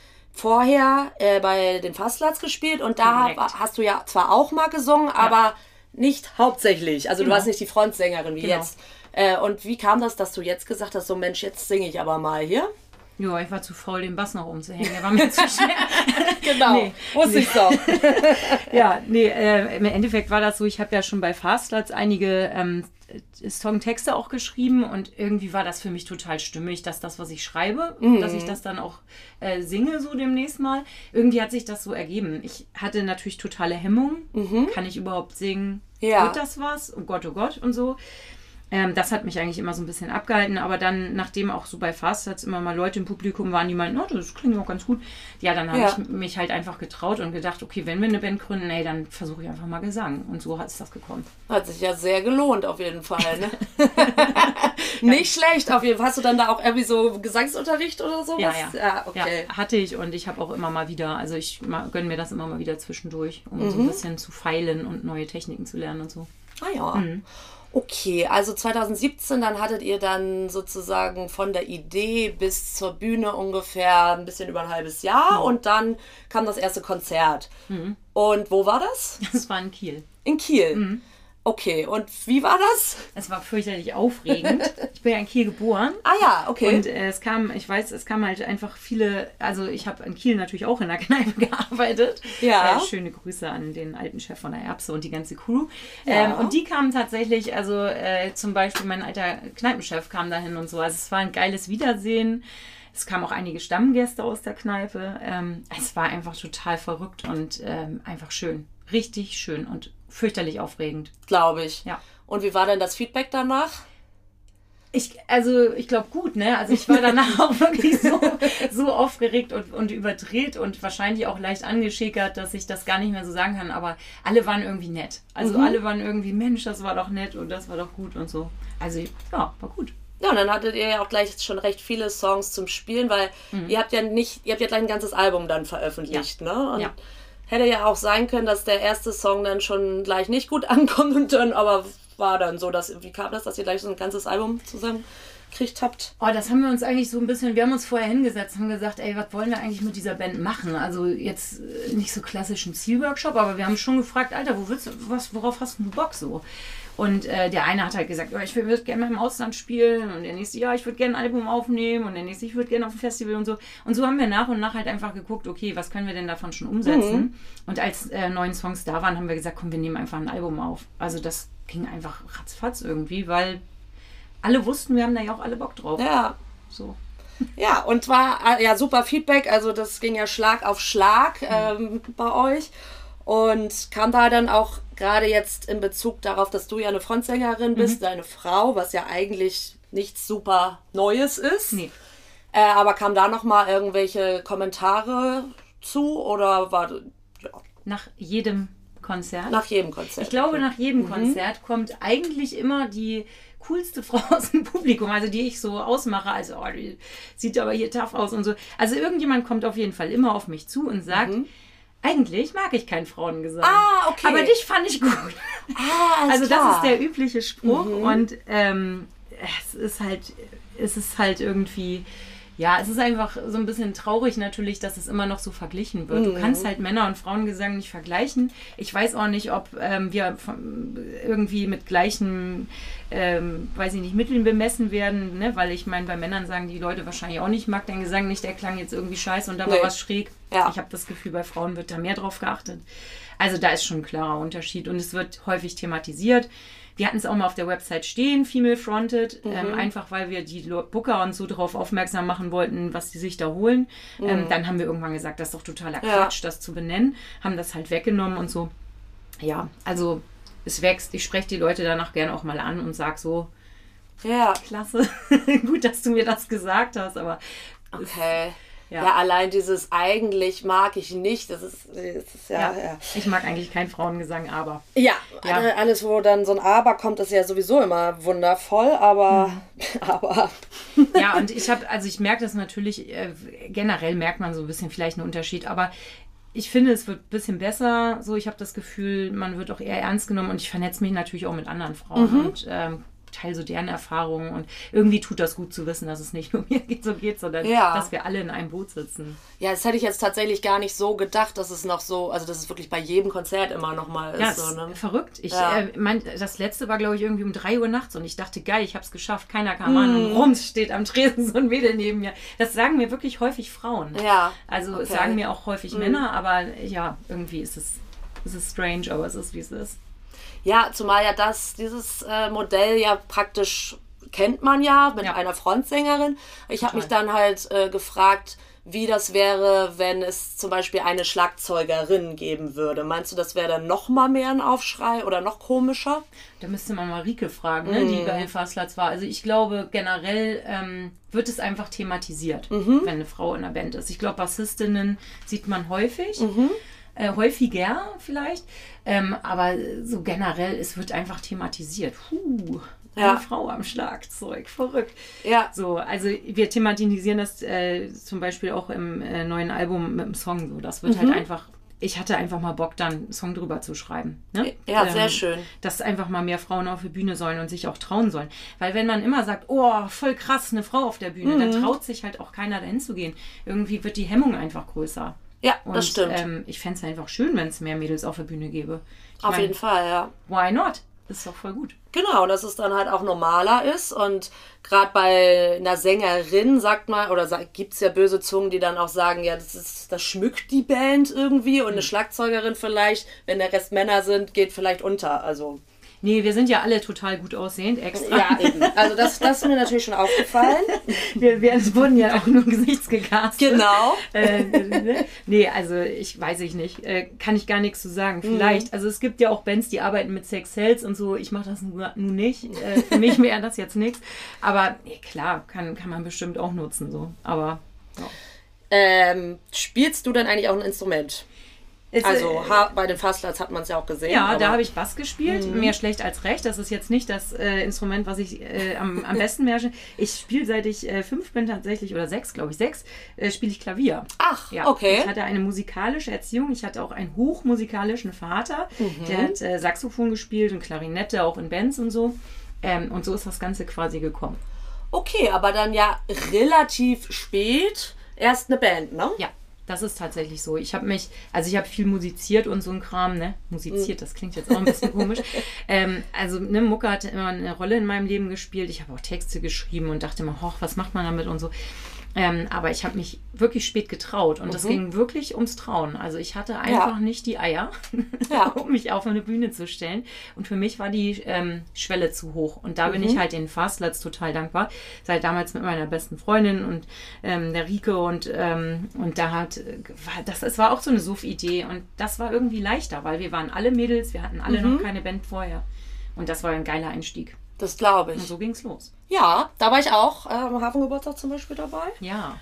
Speaker 1: vorher äh, bei den Fastlats gespielt und da Direkt. hast du ja zwar auch mal gesungen, ja. aber nicht hauptsächlich. Also genau. du warst nicht die Frontsängerin wie genau. jetzt. Äh, und wie kam das, dass du jetzt gesagt hast, so Mensch, jetzt singe ich aber mal hier?
Speaker 2: Ja, ich war zu faul, den Bass noch umzuhängen. Der war mir zu schwer.
Speaker 1: Genau, nee, wusste nee. ich doch.
Speaker 2: Ja, nee, äh, im Endeffekt war das so, ich habe ja schon bei Fastlats einige ähm, Songtexte auch geschrieben und irgendwie war das für mich total stimmig, dass das, was ich schreibe, mhm. dass ich das dann auch äh, singe so demnächst mal. Irgendwie hat sich das so ergeben. Ich hatte natürlich totale Hemmungen. Mhm. Kann ich überhaupt singen? Ja. Wird das was? Oh Gott, oh Gott und so. Ähm, das hat mich eigentlich immer so ein bisschen abgehalten, aber dann, nachdem auch so bei Fastlats immer mal Leute im Publikum waren, die meinten, oh, das klingt auch ganz gut, ja, dann habe ja. ich mich halt einfach getraut und gedacht, okay, wenn wir eine Band gründen, ey, dann versuche ich einfach mal Gesang. Und so hat es das gekommen.
Speaker 1: Hat sich ja sehr gelohnt, auf jeden Fall, ne? Nicht ja. schlecht, auf jeden Fall. Hast du dann da auch irgendwie so Gesangsunterricht oder sowas?
Speaker 2: Ja, ja.
Speaker 1: ja, okay.
Speaker 2: ja hatte ich und ich habe auch immer mal wieder, also ich gönne mir das immer mal wieder zwischendurch, um mhm. so ein bisschen zu feilen und neue Techniken zu lernen und so.
Speaker 1: Ah ja. Mhm. Okay, also zwanzig siebzehn, dann hattet ihr dann sozusagen von der Idee bis zur Bühne ungefähr ein bisschen über ein halbes Jahr mhm. und dann kam das erste Konzert. Mhm. Und wo war das?
Speaker 2: Das war in Kiel.
Speaker 1: In Kiel? Mhm. Okay, und wie war das?
Speaker 2: Es war fürchterlich aufregend. Ich bin ja in Kiel geboren.
Speaker 1: Ah ja, okay.
Speaker 2: Und äh, es kam, ich weiß, es kamen halt einfach viele, also ich habe in Kiel natürlich auch in der Kneipe gearbeitet. Ja. Äh, schöne Grüße an den alten Chef von der Erbse und die ganze Crew. Ja. Ähm, und die kamen tatsächlich, also äh, zum Beispiel mein alter Kneipenchef kam dahin und so. Also es war ein geiles Wiedersehen. Es kamen auch einige Stammgäste aus der Kneipe. Ähm, es war einfach total verrückt und ähm, einfach schön. Richtig schön und fürchterlich aufregend.
Speaker 1: Glaube ich.
Speaker 2: Ja.
Speaker 1: Und wie war denn das Feedback danach?
Speaker 2: Ich, also ich glaube gut, ne? Also ich war danach auch wirklich so, so aufgeregt und, und überdreht und wahrscheinlich auch leicht angeschickert, dass ich das gar nicht mehr so sagen kann. Aber alle waren irgendwie nett. Also mhm. alle waren irgendwie, Mensch, das war doch nett und das war doch gut und so. Also ja, war gut.
Speaker 1: Ja, und dann hattet ihr ja auch gleich schon recht viele Songs zum Spielen, weil mhm. ihr habt ja nicht, ihr habt ja gleich ein ganzes Album dann veröffentlicht, ja. ne? Und ja. hätte ja auch sein können, dass der erste Song dann schon gleich nicht gut ankommt und dann aber war dann so, dass, wie kam das, dass ihr gleich so ein ganzes Album zusammengekriegt habt?
Speaker 2: Oh, das haben wir uns eigentlich so ein bisschen, wir haben uns vorher hingesetzt, haben gesagt, ey, was wollen wir eigentlich mit dieser Band machen? Also jetzt nicht so klassischen Zielworkshop, aber wir haben schon gefragt, Alter, wo willst du, was, worauf hast du Bock so? Und äh, der eine hat halt gesagt, ja, ich würde gerne mal im Ausland spielen und der nächste, ja, ich würde gerne ein Album aufnehmen und der nächste, ich würde gerne auf ein Festival und so. Und so haben wir nach und nach halt einfach geguckt, okay, was können wir denn davon schon umsetzen? Mhm. Und als äh, neun Songs da waren, haben wir gesagt, komm, wir nehmen einfach ein Album auf. Also das ging einfach ratzfatz irgendwie, weil alle wussten, wir haben da ja auch alle Bock drauf.
Speaker 1: Ja.
Speaker 2: So.
Speaker 1: Ja, und war ja super Feedback, also das ging ja Schlag auf Schlag ähm, bei euch. Und kam da dann auch gerade jetzt in Bezug darauf, dass du ja eine Frontsängerin bist, mhm. deine Frau, was ja eigentlich nichts super Neues ist.
Speaker 2: Nee.
Speaker 1: Äh, aber kam da nochmal irgendwelche Kommentare zu oder war... Ja.
Speaker 2: Nach jedem Konzert?
Speaker 1: Nach jedem Konzert.
Speaker 2: Ich glaube, nach jedem mhm. Konzert kommt eigentlich immer die coolste Frau aus dem Publikum, also die ich so ausmache, also oh, die sieht aber hier tough aus und so. Also irgendjemand kommt auf jeden Fall immer auf mich zu und sagt... Mhm. Eigentlich mag ich keinen Frauengesang.
Speaker 1: Ah, okay.
Speaker 2: Aber dich fand ich gut.
Speaker 1: Ah,
Speaker 2: also
Speaker 1: klar.
Speaker 2: das ist der übliche Spruch
Speaker 1: mhm.
Speaker 2: und ähm, es ist halt, es ist halt irgendwie, ja, es ist einfach so ein bisschen traurig natürlich, dass es immer noch so verglichen wird. Mhm. Du kannst halt Männer- und Frauengesang nicht vergleichen. Ich weiß auch nicht, ob ähm, wir von, irgendwie mit gleichen, ähm, weiß ich nicht, Mitteln bemessen werden, ne? Weil ich meine, bei Männern sagen die Leute wahrscheinlich auch nicht, ich mag dein Gesang nicht, der klang jetzt irgendwie scheiße und da war nee. was schräg.
Speaker 1: Ja.
Speaker 2: Ich habe das Gefühl, bei Frauen wird da mehr drauf geachtet. Also da ist schon ein klarer Unterschied und es wird häufig thematisiert. Wir hatten es auch mal auf der Website stehen, Female Fronted, mhm. ähm, einfach weil wir die Booker und so darauf aufmerksam machen wollten, was die sich da holen. Mhm. Ähm, dann haben wir irgendwann gesagt, das ist doch totaler Quatsch, ja. das zu benennen. Haben das halt weggenommen und so. Ja, also es wächst. Ich spreche die Leute danach gerne auch mal an und sage so,
Speaker 1: ja,
Speaker 2: klasse, gut, dass du mir das gesagt hast, aber...
Speaker 1: Okay. Ja. ja, allein dieses eigentlich mag ich nicht, das ist, das ist ja,
Speaker 2: ja.
Speaker 1: ja.
Speaker 2: Ich mag eigentlich keinen Frauengesang, aber.
Speaker 1: Ja, ja, alles, wo dann so ein Aber kommt, ist ja sowieso immer wundervoll, aber. Mhm. aber.
Speaker 2: Ja, und ich habe, also ich merke das natürlich, äh, generell merkt man so ein bisschen vielleicht einen Unterschied, aber ich finde, es wird ein bisschen besser. So, ich habe das Gefühl, man wird auch eher ernst genommen und ich vernetze mich natürlich auch mit anderen Frauen mhm. und ähm, teile so deren Erfahrungen und irgendwie tut das gut zu wissen, dass es nicht nur mir geht, so geht, sondern ja. dass wir alle in einem Boot sitzen.
Speaker 1: Ja, das hätte ich jetzt tatsächlich gar nicht so gedacht, dass es noch so, also dass es wirklich bei jedem Konzert immer noch mal ist.
Speaker 2: Ja,
Speaker 1: so, ne?
Speaker 2: Verrückt. Ich, ja. äh, mein, das letzte war, glaube ich, irgendwie um drei Uhr nachts und ich dachte, geil, ich habe es geschafft, keiner kam mm. an und rums steht am Tresen so ein Mädel neben mir. Das sagen mir wirklich häufig Frauen.
Speaker 1: Ja.
Speaker 2: Also
Speaker 1: okay.
Speaker 2: es sagen mir auch häufig
Speaker 1: mm.
Speaker 2: Männer, aber ja, irgendwie ist es, ist es strange, aber es ist, wie es ist.
Speaker 1: Ja, zumal ja das, dieses äh, Modell ja praktisch kennt man ja mit ja. einer Frontsängerin. Ich habe mich dann halt äh, gefragt, wie das wäre, wenn es zum Beispiel eine Schlagzeugerin geben würde. Meinst du, das wäre dann noch mal mehr ein Aufschrei oder noch komischer?
Speaker 2: Da müsste man mal Rike fragen, ne, mm. die bei Fasslatz war. Also ich glaube, generell ähm, wird es einfach thematisiert, mhm. wenn eine Frau in der Band ist. Ich glaube, Bassistinnen sieht man häufig. Mhm. Äh, häufiger vielleicht, ähm, aber so generell, es wird einfach thematisiert. Puh, eine ja. Frau am Schlagzeug, verrückt.
Speaker 1: Ja.
Speaker 2: So, also wir thematisieren das äh, zum Beispiel auch im äh, neuen Album mit dem Song so. Das wird mhm. halt einfach, ich hatte einfach mal Bock, dann einen Song drüber zu schreiben. Ne?
Speaker 1: Ja,
Speaker 2: ähm,
Speaker 1: sehr schön.
Speaker 2: Dass einfach mal mehr Frauen auf der Bühne sollen und sich auch trauen sollen. Weil wenn man immer sagt, oh, voll krass, eine Frau auf der Bühne, mhm. dann traut sich halt auch keiner dahin zu gehen. Irgendwie wird die Hemmung einfach größer.
Speaker 1: Ja,
Speaker 2: und,
Speaker 1: das stimmt.
Speaker 2: Ähm, ich fände es einfach schön, wenn es mehr Mädels auf der Bühne gäbe. Ich
Speaker 1: auf
Speaker 2: mein,
Speaker 1: jeden Fall, ja.
Speaker 2: Why not? Ist doch voll gut.
Speaker 1: Genau, dass es dann halt auch normaler ist und gerade bei einer Sängerin sagt man, oder gibt es ja böse Zungen, die dann auch sagen, ja, das ist, das schmückt die Band irgendwie und eine Schlagzeugerin vielleicht, wenn der Rest Männer sind, geht vielleicht unter, also...
Speaker 2: Nee, wir sind ja alle total gut aussehend, extra.
Speaker 1: Ja, eben. Also das, das ist mir natürlich schon aufgefallen.
Speaker 2: Wir, wir wurden ja auch nur gesichtsgecastet.
Speaker 1: Genau.
Speaker 2: Äh, ne? Nee, also ich weiß ich nicht. Äh, kann ich gar nichts zu sagen. Vielleicht. Mhm. Also es gibt ja auch Bands, die arbeiten mit Sex Cells und so. Ich mache das nun nicht. Äh, für mich wäre das jetzt nichts. Aber nee, klar, kann, kann man bestimmt auch nutzen. So. Aber ja.
Speaker 1: Ähm, spielst du denn eigentlich auch ein Instrument?
Speaker 2: Es,
Speaker 1: also
Speaker 2: äh,
Speaker 1: bei den Fastlets hat man es ja auch gesehen.
Speaker 2: Ja,
Speaker 1: aber
Speaker 2: da habe ich Bass gespielt,
Speaker 1: mhm.
Speaker 2: mehr schlecht als recht. Das ist jetzt nicht das äh, Instrument, was ich äh, am, am besten beherrsche. Ich spiele, seit ich äh, fünf bin tatsächlich, oder sechs, glaube ich, sechs, äh, spiele ich Klavier.
Speaker 1: Ach,
Speaker 2: ja,
Speaker 1: okay.
Speaker 2: Ich hatte eine musikalische Erziehung. Ich hatte auch einen hochmusikalischen Vater. Mhm. Der hat äh, Saxophon gespielt und Klarinette, auch in Bands und so. Ähm, und so ist das Ganze quasi gekommen.
Speaker 1: Okay, aber dann ja relativ spät erst eine Band, ne?
Speaker 2: Ja. Das ist tatsächlich so. Ich habe mich, also ich habe viel musiziert und so ein Kram, ne? Musiziert, das klingt jetzt auch ein bisschen komisch. Ähm, also, ne, Mucke hat immer eine Rolle in meinem Leben gespielt. Ich habe auch Texte geschrieben und dachte immer, hoch, was macht man damit und so. Ähm, aber ich habe mich wirklich spät getraut und es mhm. ging wirklich ums Trauen. Also ich hatte einfach ja. nicht die Eier, ja. um mich auf eine Bühne zu stellen. Und für mich war die ähm, Schwelle zu hoch. Und da mhm. bin ich halt den Fastlets total dankbar. Seit damals mit meiner besten Freundin und ähm, der Rike und, ähm, und da hat, war, das, es war auch so eine Suff-Idee und das war irgendwie leichter, weil wir waren alle Mädels, wir hatten alle mhm. noch keine Band vorher. Und das war ein geiler Einstieg.
Speaker 1: Das glaube ich.
Speaker 2: Und so ging's los.
Speaker 1: Ja, da war ich auch äh, am Hafengeburtstag zum Beispiel dabei.
Speaker 2: Ja.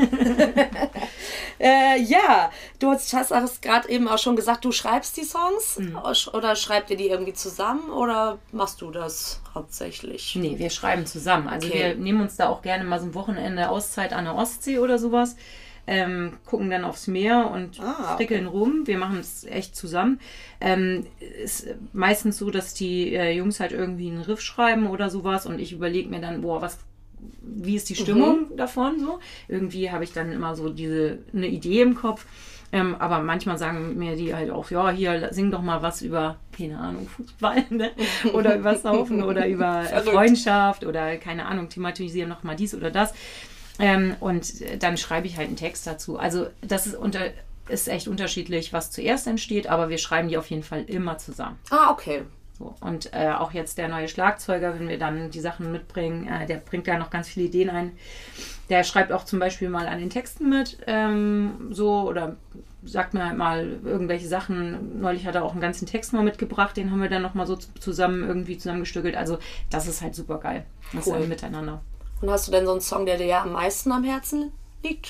Speaker 1: äh, ja, du hast, hast gerade eben auch schon gesagt, du schreibst die Songs mhm. oder schreibt ihr die irgendwie zusammen oder machst du das hauptsächlich?
Speaker 2: Nee, wir schreiben zusammen. Also
Speaker 1: okay.
Speaker 2: wir nehmen uns da auch gerne mal so ein Wochenende Auszeit an der Ostsee oder sowas. Ähm, gucken dann aufs Meer und ah, frickeln okay. rum. Wir machen es echt zusammen. Ähm, ist meistens so, dass die äh, Jungs halt irgendwie einen Riff schreiben oder sowas und ich überlege mir dann, boah, was, wie ist die Stimmung mhm. davon so? Irgendwie habe ich dann immer so diese eine Idee im Kopf. Ähm, aber manchmal sagen mir die halt auch, ja, hier, sing doch mal was über, keine Ahnung, Fußball, ne? Oder über Saufen oder über Freundschaft oder keine Ahnung, thematisieren noch mal dies oder das. Ähm, und dann schreibe ich halt einen Text dazu. Also das ist, unter, ist echt unterschiedlich, was zuerst entsteht, aber wir schreiben die auf jeden Fall immer zusammen.
Speaker 1: Ah, okay.
Speaker 2: So, und äh, auch jetzt der neue Schlagzeuger, wenn wir dann die Sachen mitbringen, äh, der bringt da noch ganz viele Ideen ein. Der schreibt auch zum Beispiel mal an den Texten mit, ähm, so, oder sagt mir halt mal irgendwelche Sachen. Neulich hat er auch einen ganzen Text mal mitgebracht, den haben wir dann nochmal so zusammen irgendwie zusammengestückelt. Also das ist halt super geil. Das
Speaker 1: cool.
Speaker 2: ist miteinander.
Speaker 1: Und hast du denn so einen Song, der dir ja am meisten am Herzen liegt?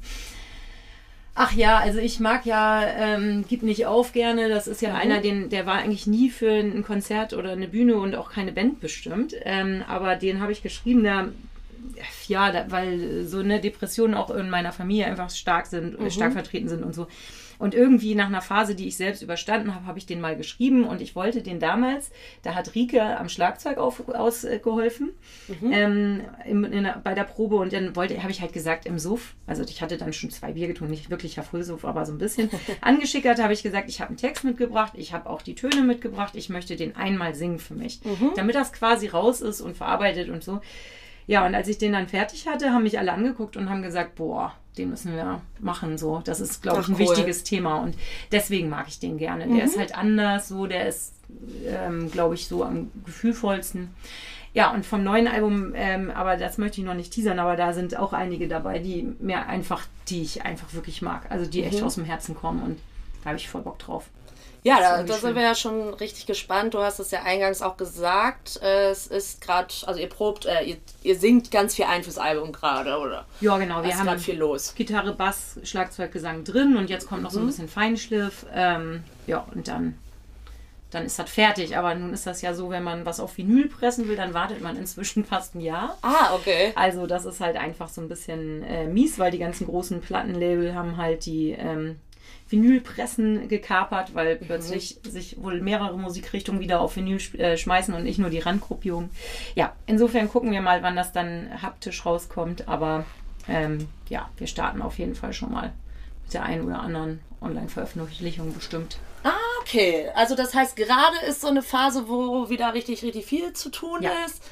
Speaker 2: Ach ja, also ich mag ja ähm, Gib nicht auf gerne. Das ist ja mhm. einer, den, der war eigentlich nie für ein Konzert oder eine Bühne und auch keine Band bestimmt. Ähm, aber den habe ich geschrieben, der, ja, da, weil so eine Depressionen auch in meiner Familie einfach stark sind, mhm. stark vertreten sind und so. Und irgendwie nach einer Phase, die ich selbst überstanden habe, habe ich den mal geschrieben und ich wollte den damals, da hat Rike am Schlagzeug auf, ausgeholfen mhm. ähm, in, in, bei der Probe und dann wollte, habe ich halt gesagt, im Suff, also ich hatte dann schon zwei Bier getrunken, nicht wirklich Frühsuff, aber so ein bisschen angeschickert, habe ich gesagt, ich habe einen Text mitgebracht, ich habe auch die Töne mitgebracht, ich möchte den einmal singen für mich, mhm. damit das quasi raus ist und verarbeitet und so. Ja, und als ich den dann fertig hatte, haben mich alle angeguckt und haben gesagt, boah, den müssen wir machen, so. Das ist, glaube ich, ein cool. wichtiges Thema und deswegen mag ich den gerne. Mhm. Der ist halt anders, so, der ist, ähm, glaube ich, so am gefühlvollsten. Ja, und vom neuen Album, ähm, aber das möchte ich noch nicht teasern, aber da sind auch einige dabei, die mir einfach, die ich einfach wirklich mag, also die mhm. echt aus dem Herzen kommen und da habe ich voll Bock drauf.
Speaker 1: Ja, da, da sind wir ja schon richtig gespannt. Du hast es ja eingangs auch gesagt. Es ist gerade, also ihr probt, äh, ihr, ihr singt ganz viel ein fürs Album gerade, oder?
Speaker 2: Ja, genau. Wir
Speaker 1: ist
Speaker 2: haben
Speaker 1: viel los.
Speaker 2: Gitarre, Bass, Schlagzeug, Gesang drin und jetzt kommt noch mhm. so ein bisschen Feinschliff. Ähm, ja, und dann, dann ist das fertig. Aber nun ist das ja so, wenn man was auf Vinyl pressen will, dann wartet man inzwischen fast ein Jahr.
Speaker 1: Ah, okay.
Speaker 2: Also das ist halt einfach so ein bisschen äh, mies, weil die ganzen großen Plattenlabel haben halt die ähm, Vinylpressen gekapert, weil mhm. plötzlich sich wohl mehrere Musikrichtungen wieder auf Vinyl äh, schmeißen und nicht nur die Randgruppierung. Ja, insofern gucken wir mal, wann das dann haptisch rauskommt, aber ähm, ja, wir starten auf jeden Fall schon mal mit der einen oder anderen Online-Veröffentlichung bestimmt.
Speaker 1: Ah, okay. Also das heißt, gerade ist so eine Phase, wo wieder richtig, richtig viel zu tun ja. ist.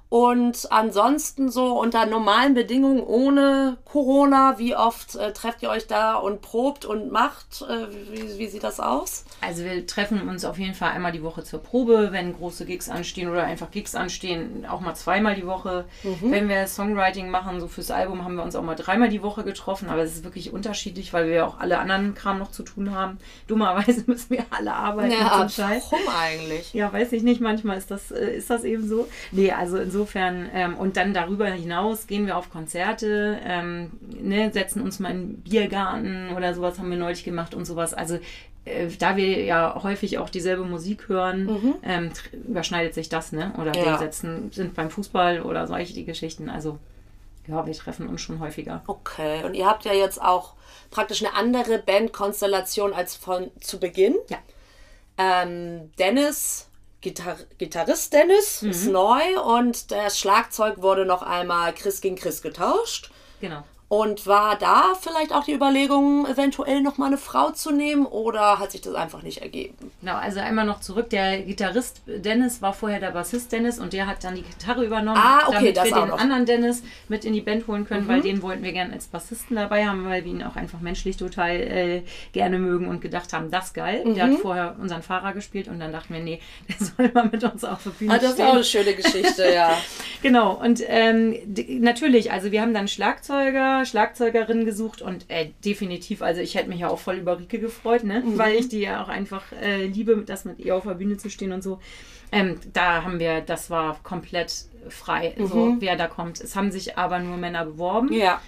Speaker 1: Und ansonsten so unter normalen Bedingungen ohne Corona, wie oft äh, trefft ihr euch da und probt und macht? Äh, wie, wie sieht das aus?
Speaker 2: Also wir treffen uns auf jeden Fall einmal die Woche zur Probe, wenn große Gigs anstehen oder einfach Gigs anstehen, auch mal zweimal die Woche. Mhm. Wenn wir Songwriting machen, so fürs Album, haben wir uns auch mal dreimal die Woche getroffen, aber es ist wirklich unterschiedlich, weil wir auch alle anderen Kram noch zu tun haben. Dummerweise müssen wir alle arbeiten.
Speaker 1: Ja, warum eigentlich?
Speaker 2: Ja, weiß ich nicht, manchmal ist das, äh, ist das eben so. Nee, also insofern Insofern, ähm, und dann darüber hinaus gehen wir auf Konzerte, ähm, ne, setzen uns mal in einen Biergarten oder sowas haben wir neulich gemacht und sowas. Also äh, da wir ja häufig auch dieselbe Musik hören, mhm. ähm, überschneidet sich das, ne? Oder ja. wir setzen, sind beim Fußball oder solche die Geschichten. Also ja, wir treffen uns schon häufiger.
Speaker 1: Okay, und ihr habt ja jetzt auch praktisch eine andere Bandkonstellation als von zu Beginn.
Speaker 2: Ja.
Speaker 1: Ähm, Dennis... Gitar- Gitarrist Dennis mhm. ist neu und das Schlagzeug wurde noch einmal Chris gegen Chris getauscht.
Speaker 2: Genau.
Speaker 1: Und war da vielleicht auch die Überlegung, eventuell nochmal eine Frau zu nehmen oder hat sich das einfach nicht ergeben?
Speaker 2: Genau, also einmal noch zurück, der Gitarrist Dennis war vorher der Bassist Dennis und der hat dann die Gitarre übernommen,
Speaker 1: ah, okay,
Speaker 2: damit
Speaker 1: das
Speaker 2: wir
Speaker 1: auch
Speaker 2: den
Speaker 1: noch.
Speaker 2: anderen Dennis mit in die Band holen können, mhm. weil den wollten wir gerne als Bassisten dabei haben, weil wir ihn auch einfach menschlich total äh, gerne mögen und gedacht haben, das ist geil. Mhm. Der hat vorher unseren Fahrer gespielt und dann dachten wir, nee, der soll mal mit uns auf der Bühne
Speaker 1: ah, das
Speaker 2: stehen.
Speaker 1: ist auch eine schöne Geschichte, ja.
Speaker 2: Genau, und ähm, d- natürlich, also wir haben dann Schlagzeuger, Schlagzeugerin gesucht und äh, definitiv, also ich hätte mich ja auch voll über Rike gefreut, ne? Mhm. Weil ich die ja auch einfach äh, liebe, das mit ihr auf der Bühne zu stehen und so. Ähm, da haben wir, das war komplett frei, mhm. so wer da kommt. Es haben sich aber nur Männer beworben.
Speaker 1: Ja.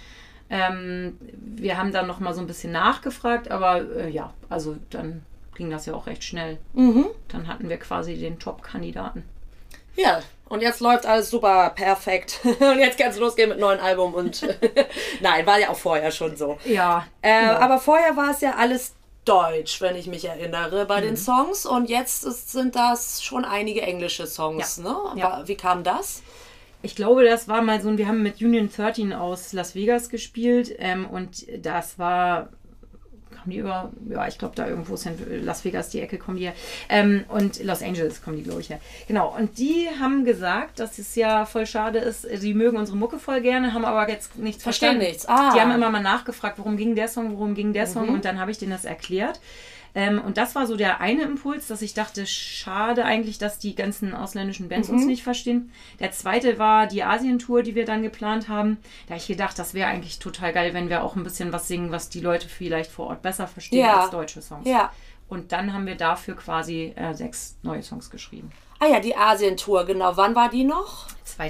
Speaker 2: Ähm, wir haben dann noch mal so ein bisschen nachgefragt, aber äh, ja, also dann ging das ja auch recht schnell.
Speaker 1: Mhm.
Speaker 2: Dann hatten wir quasi den Top-Kandidaten.
Speaker 1: Ja, und jetzt läuft alles super perfekt. Und jetzt kann es losgehen mit neuen Album und nein, war ja auch vorher schon so.
Speaker 2: Ja.
Speaker 1: Äh,
Speaker 2: genau.
Speaker 1: Aber vorher war es ja alles deutsch, wenn ich mich erinnere, bei mhm. den Songs. Und jetzt ist, sind das schon einige englische Songs,
Speaker 2: ja.
Speaker 1: ne?
Speaker 2: Ja.
Speaker 1: Wie kam das?
Speaker 2: Ich glaube, das war mal so, wir haben mit Union dreizehn aus Las Vegas gespielt ähm, und das war... kommen die über, ja, ich glaube da irgendwo ist Las Vegas, die Ecke kommen die her. Ähm, und Los Angeles kommen die, glaube ich, her. Genau, und die haben gesagt, dass es ja voll schade ist, sie mögen unsere Mucke voll gerne, haben aber jetzt nichts
Speaker 1: Verstehen
Speaker 2: verstanden.
Speaker 1: nichts. Ah.
Speaker 2: Die haben immer mal nachgefragt, worum ging der Song, worum ging der Song
Speaker 1: mhm.
Speaker 2: und dann habe ich denen das erklärt. Ähm, und das war so der eine Impuls, dass ich dachte, schade eigentlich, dass die ganzen ausländischen Bands mhm. uns nicht verstehen. Der zweite war die Asien-Tour, die wir dann geplant haben. Da habe ich gedacht, das wäre eigentlich total geil, wenn wir auch ein bisschen was singen, was die Leute vielleicht vor Ort besser verstehen
Speaker 1: ja.
Speaker 2: als deutsche Songs.
Speaker 1: Ja.
Speaker 2: Und dann haben wir dafür quasi äh, sechs neue Songs geschrieben.
Speaker 1: Ah ja, die Asien-Tour, genau. Wann war die noch?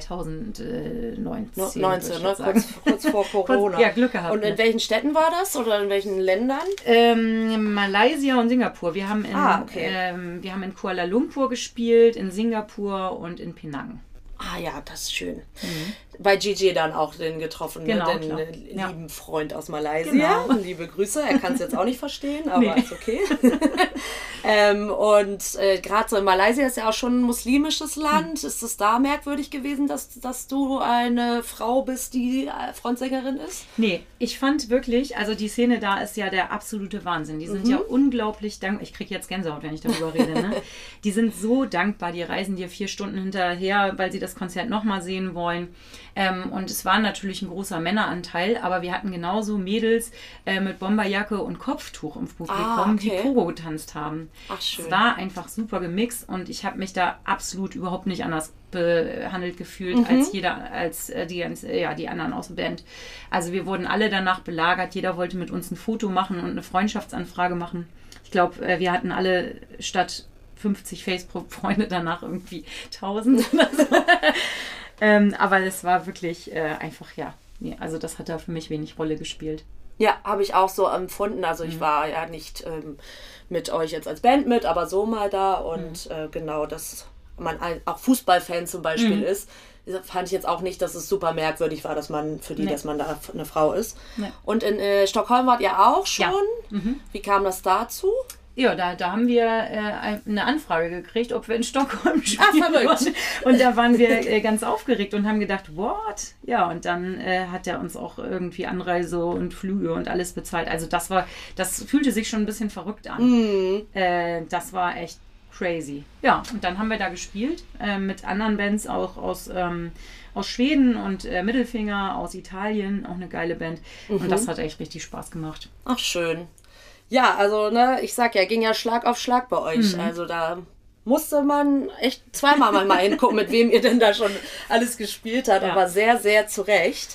Speaker 2: zwanzig neunzehn.
Speaker 1: neunzehn, ne? Kurz, kurz vor Corona.
Speaker 2: Kurz, ja, Glück gehabt.
Speaker 1: Und in
Speaker 2: ne?
Speaker 1: welchen Städten war das oder in welchen Ländern?
Speaker 2: Ähm, Malaysia und Singapur. Wir haben, in,
Speaker 1: ah, okay.
Speaker 2: ähm, wir haben in Kuala Lumpur gespielt, in Singapur und in Penang.
Speaker 1: Ah ja, das ist schön.
Speaker 2: Mhm.
Speaker 1: Bei Gigi dann auch den getroffen,
Speaker 2: genau,
Speaker 1: ne? den
Speaker 2: klar.
Speaker 1: lieben
Speaker 2: ja.
Speaker 1: Freund aus Malaysia. Genau. Liebe Grüße, er kann es jetzt auch nicht verstehen, aber nee. ist okay. ähm, und äh, gerade so in Malaysia ist ja auch schon ein muslimisches Land. Mhm. Ist es da merkwürdig gewesen, dass, dass du eine Frau bist, die Frontsängerin ist?
Speaker 2: Nee, ich fand wirklich, also die Szene da ist ja der absolute Wahnsinn. Die sind
Speaker 1: mhm.
Speaker 2: ja unglaublich dankbar. Ich kriege jetzt Gänsehaut, wenn ich darüber rede. Ne? Die sind so dankbar, die reisen dir vier Stunden hinterher, weil sie das Konzert nochmal sehen wollen. Ähm, und es war natürlich ein großer Männeranteil, aber wir hatten genauso Mädels äh, mit Bomberjacke und Kopftuch im Publikum,
Speaker 1: ah, okay.
Speaker 2: die Pogo getanzt haben.
Speaker 1: Ach, schön.
Speaker 2: Es war einfach super gemixt und ich habe mich da absolut überhaupt nicht anders behandelt gefühlt mhm. als jeder, als äh, die, ja, die anderen aus der Band. Also wir wurden alle danach belagert, jeder wollte mit uns ein Foto machen und eine Freundschaftsanfrage machen. Ich glaube, äh, wir hatten alle statt fünfzig Facebook-Freunde danach irgendwie tausend oder so. ähm, aber es war wirklich äh, einfach, ja, nee, also das hat da für mich wenig Rolle gespielt.
Speaker 1: Ja, habe ich auch so empfunden. Also ich mhm. war ja nicht ähm, mit euch jetzt als Band mit, aber so mal da und mhm. äh, genau, dass man auch Fußballfan zum Beispiel mhm. ist, fand ich jetzt auch nicht, dass es super merkwürdig war, dass man für die, nee. dass man da eine Frau ist. Nee. Und in äh, Stockholm wart ihr auch schon.
Speaker 2: Ja. Mhm.
Speaker 1: Wie kam das dazu?
Speaker 2: Ja, da, da haben wir äh, eine Anfrage gekriegt, ob wir in Stockholm spielen.
Speaker 1: Ah, verrückt.
Speaker 2: Und da waren wir äh, ganz aufgeregt und haben gedacht, what? Ja, und dann äh, hat er uns auch irgendwie Anreise und Flüge und alles bezahlt. Also das war, das fühlte sich schon ein bisschen verrückt an.
Speaker 1: Mhm.
Speaker 2: Äh, das war echt crazy. Ja, und dann haben wir da gespielt äh, mit anderen Bands auch aus, ähm, aus Schweden und äh, Mittelfinger aus Italien, auch eine geile Band. Mhm. Und das hat echt richtig Spaß gemacht.
Speaker 1: Ach, schön. Ja, also ne, ich sag ja, ging ja Schlag auf Schlag bei euch. Mhm. Also da musste man echt zweimal mal hingucken, mit wem ihr denn da schon alles gespielt habt. Ja. Aber sehr, sehr zurecht.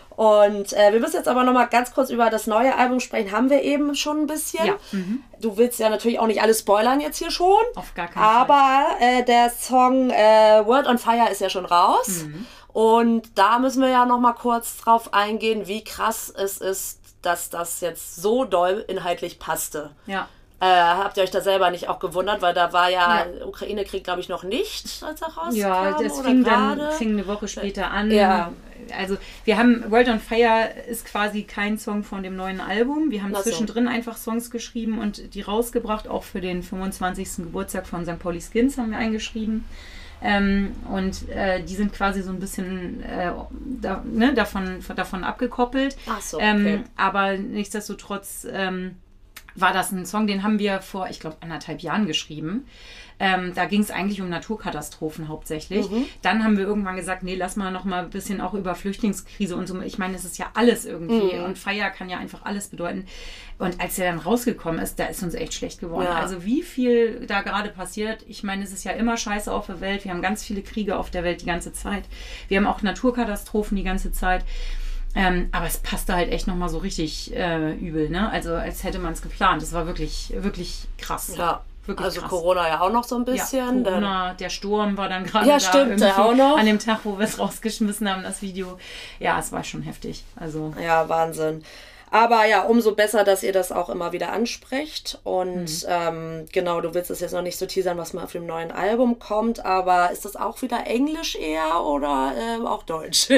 Speaker 1: Und äh, wir müssen jetzt aber nochmal ganz kurz über das neue Album sprechen. Haben wir eben schon ein bisschen.
Speaker 2: Ja. Mhm.
Speaker 1: Du willst ja natürlich auch nicht alles spoilern jetzt hier schon.
Speaker 2: Auf gar keinen
Speaker 1: aber,
Speaker 2: Fall.
Speaker 1: Aber äh, der Song äh, World on Fire ist ja schon raus. Mhm. Und da müssen wir ja nochmal kurz drauf eingehen, wie krass es ist, dass das jetzt so doll inhaltlich passte.
Speaker 2: Ja.
Speaker 1: Äh, habt ihr euch da selber nicht auch gewundert, weil da war ja, ja. Ukraine-Krieg, glaube ich, noch nicht, als er rauskam.
Speaker 2: Ja, das fing dann fing eine Woche später an.
Speaker 1: Ja.
Speaker 2: Also wir haben, World on Fire ist quasi kein Song von dem neuen Album. Wir haben
Speaker 1: Ach so.
Speaker 2: zwischendrin einfach Songs geschrieben und die rausgebracht. Auch für den fünfundzwanzigsten Geburtstag von Sankt Pauli Skins haben wir eingeschrieben. Ähm, und äh, die sind quasi so ein bisschen äh, da, ne, davon, davon abgekoppelt.
Speaker 1: Ach so, okay.
Speaker 2: Ähm, aber nichtsdestotrotz ähm, war das ein Song, den haben wir vor, ich glaube, anderthalb Jahren geschrieben. Ähm, da ging es eigentlich um Naturkatastrophen hauptsächlich. Mhm. Dann haben wir irgendwann gesagt, nee, lass mal noch mal ein bisschen auch über Flüchtlingskrise und so. Ich meine, es ist ja alles irgendwie. Mhm. Und Feier kann ja einfach alles bedeuten. Und als er dann rausgekommen ist, da ist uns echt schlecht geworden. Ja. Also wie viel da gerade passiert. Ich meine, es ist ja immer scheiße auf der Welt. Wir haben ganz viele Kriege auf der Welt die ganze Zeit. Wir haben auch Naturkatastrophen die ganze Zeit. Ähm, aber es passte halt echt nochmal so richtig äh, übel, ne? Also als hätte man es geplant. Das war wirklich, wirklich krass.
Speaker 1: Ja.
Speaker 2: Wirklich
Speaker 1: also
Speaker 2: krass.
Speaker 1: Corona ja auch noch so ein bisschen.
Speaker 2: Ja, Corona, der Sturm war dann gerade
Speaker 1: ja,
Speaker 2: da
Speaker 1: stimmt, der auch noch.
Speaker 2: An dem Tag, wo wir es rausgeschmissen haben, das Video. Ja, es war schon heftig. Also
Speaker 1: ja, Wahnsinn. Aber ja, umso besser, dass ihr das auch immer wieder ansprecht. Und mhm. ähm, genau, du willst es jetzt noch nicht so teasern, was mal auf dem neuen Album kommt. Aber ist das auch wieder Englisch eher oder ähm, auch Deutsch?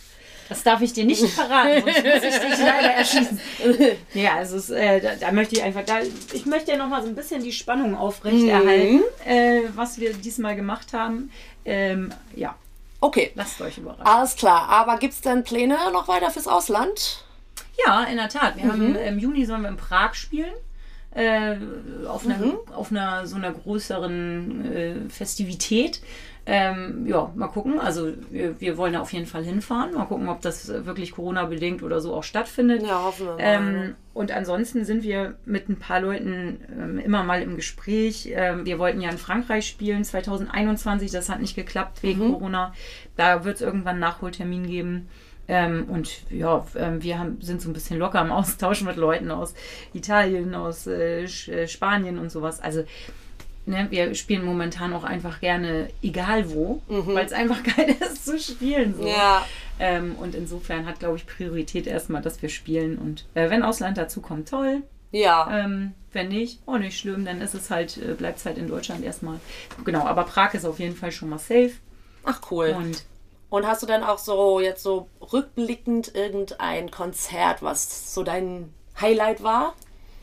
Speaker 2: Das darf ich dir nicht verraten, sonst muss ich dich leider erschießen. Ja, also es, äh, da, da möchte ich einfach, da, ich möchte ja nochmal so ein bisschen die Spannung aufrechterhalten, mhm. äh, was wir diesmal gemacht haben. Ähm, ja,
Speaker 1: okay.
Speaker 2: Lasst euch überraschen.
Speaker 1: Alles klar, aber gibt es denn Pläne noch weiter fürs Ausland?
Speaker 2: Ja, in der Tat. Wir mhm. haben im Juni sollen wir in Prag spielen. Äh, auf einer, mhm. auf einer so einer größeren äh, Festivität. Ähm, ja, mal gucken. Also wir, wir wollen da auf jeden Fall hinfahren. Mal gucken, ob das wirklich Corona-bedingt oder so auch stattfindet.
Speaker 1: Ja, hoffen wir mal.
Speaker 2: Ähm, und ansonsten sind wir mit ein paar Leuten ähm, immer mal im Gespräch. Ähm, wir wollten ja in Frankreich spielen zwanzig einundzwanzig. Das hat nicht geklappt wegen mhm. Corona. Da wird es irgendwann einen Nachholtermin geben. Ähm, und ja, ähm, wir haben, sind so ein bisschen locker im Austausch mit Leuten aus Italien, aus äh, Spanien und sowas. Also ne, wir spielen momentan auch einfach gerne egal wo, mhm. weil es einfach geil ist zu spielen. So.
Speaker 1: Ja.
Speaker 2: Ähm, und insofern hat, glaube ich, Priorität erstmal, dass wir spielen. Und äh, wenn Ausland dazu kommt, toll.
Speaker 1: Ja.
Speaker 2: Ähm, wenn nicht, auch nicht schlimm, dann ist es halt, äh, bleibt es halt in Deutschland erstmal. Genau, aber Prag ist auf jeden Fall schon mal safe.
Speaker 1: Ach cool.
Speaker 2: Und
Speaker 1: Und hast du dann auch so jetzt so rückblickend irgendein Konzert, was so dein Highlight war?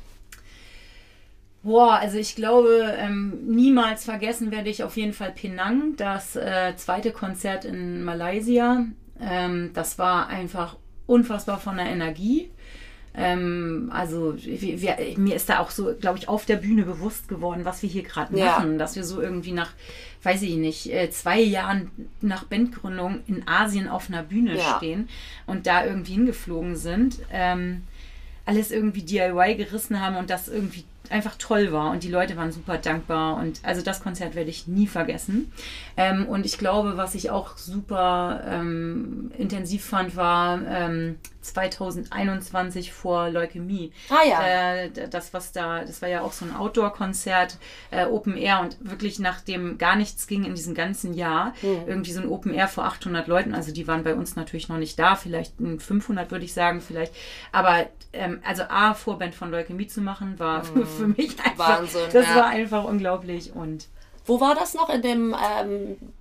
Speaker 2: Boah, also ich glaube, ähm, niemals vergessen werde ich auf jeden Fall Penang, das äh, zweite Konzert in Malaysia. Ähm, das war einfach unfassbar von der Energie. Ähm, also wir, wir, mir ist da auch so, glaube ich, auf der Bühne bewusst geworden, was wir hier gerade machen. Ja. Dass wir so irgendwie nach, weiß ich nicht, äh, zwei Jahren nach Bandgründung in Asien auf einer Bühne ja. stehen und da irgendwie hingeflogen sind. Ähm, alles irgendwie D I Y gerissen haben und das irgendwie einfach toll war und die Leute waren super dankbar und also das Konzert werde ich nie vergessen. Ähm, und ich glaube, was ich auch super ähm, intensiv fand, war ähm, zwanzig einundzwanzig vor Leukämie.
Speaker 1: Ah ja.
Speaker 2: Äh, das, was da, das war ja auch so ein Outdoor-Konzert, äh, Open Air und wirklich nachdem gar nichts ging in diesem ganzen Jahr, mhm. irgendwie so ein Open Air vor achthundert Leuten, also die waren bei uns natürlich noch nicht da, vielleicht fünfhundert würde ich sagen, vielleicht, aber ähm, also A, Vorband von Leukämie zu machen, war mhm. für mich einfach,
Speaker 1: Wahnsinn,
Speaker 2: das
Speaker 1: ja.
Speaker 2: war einfach unglaublich und
Speaker 1: wo war das noch? In dem ähm,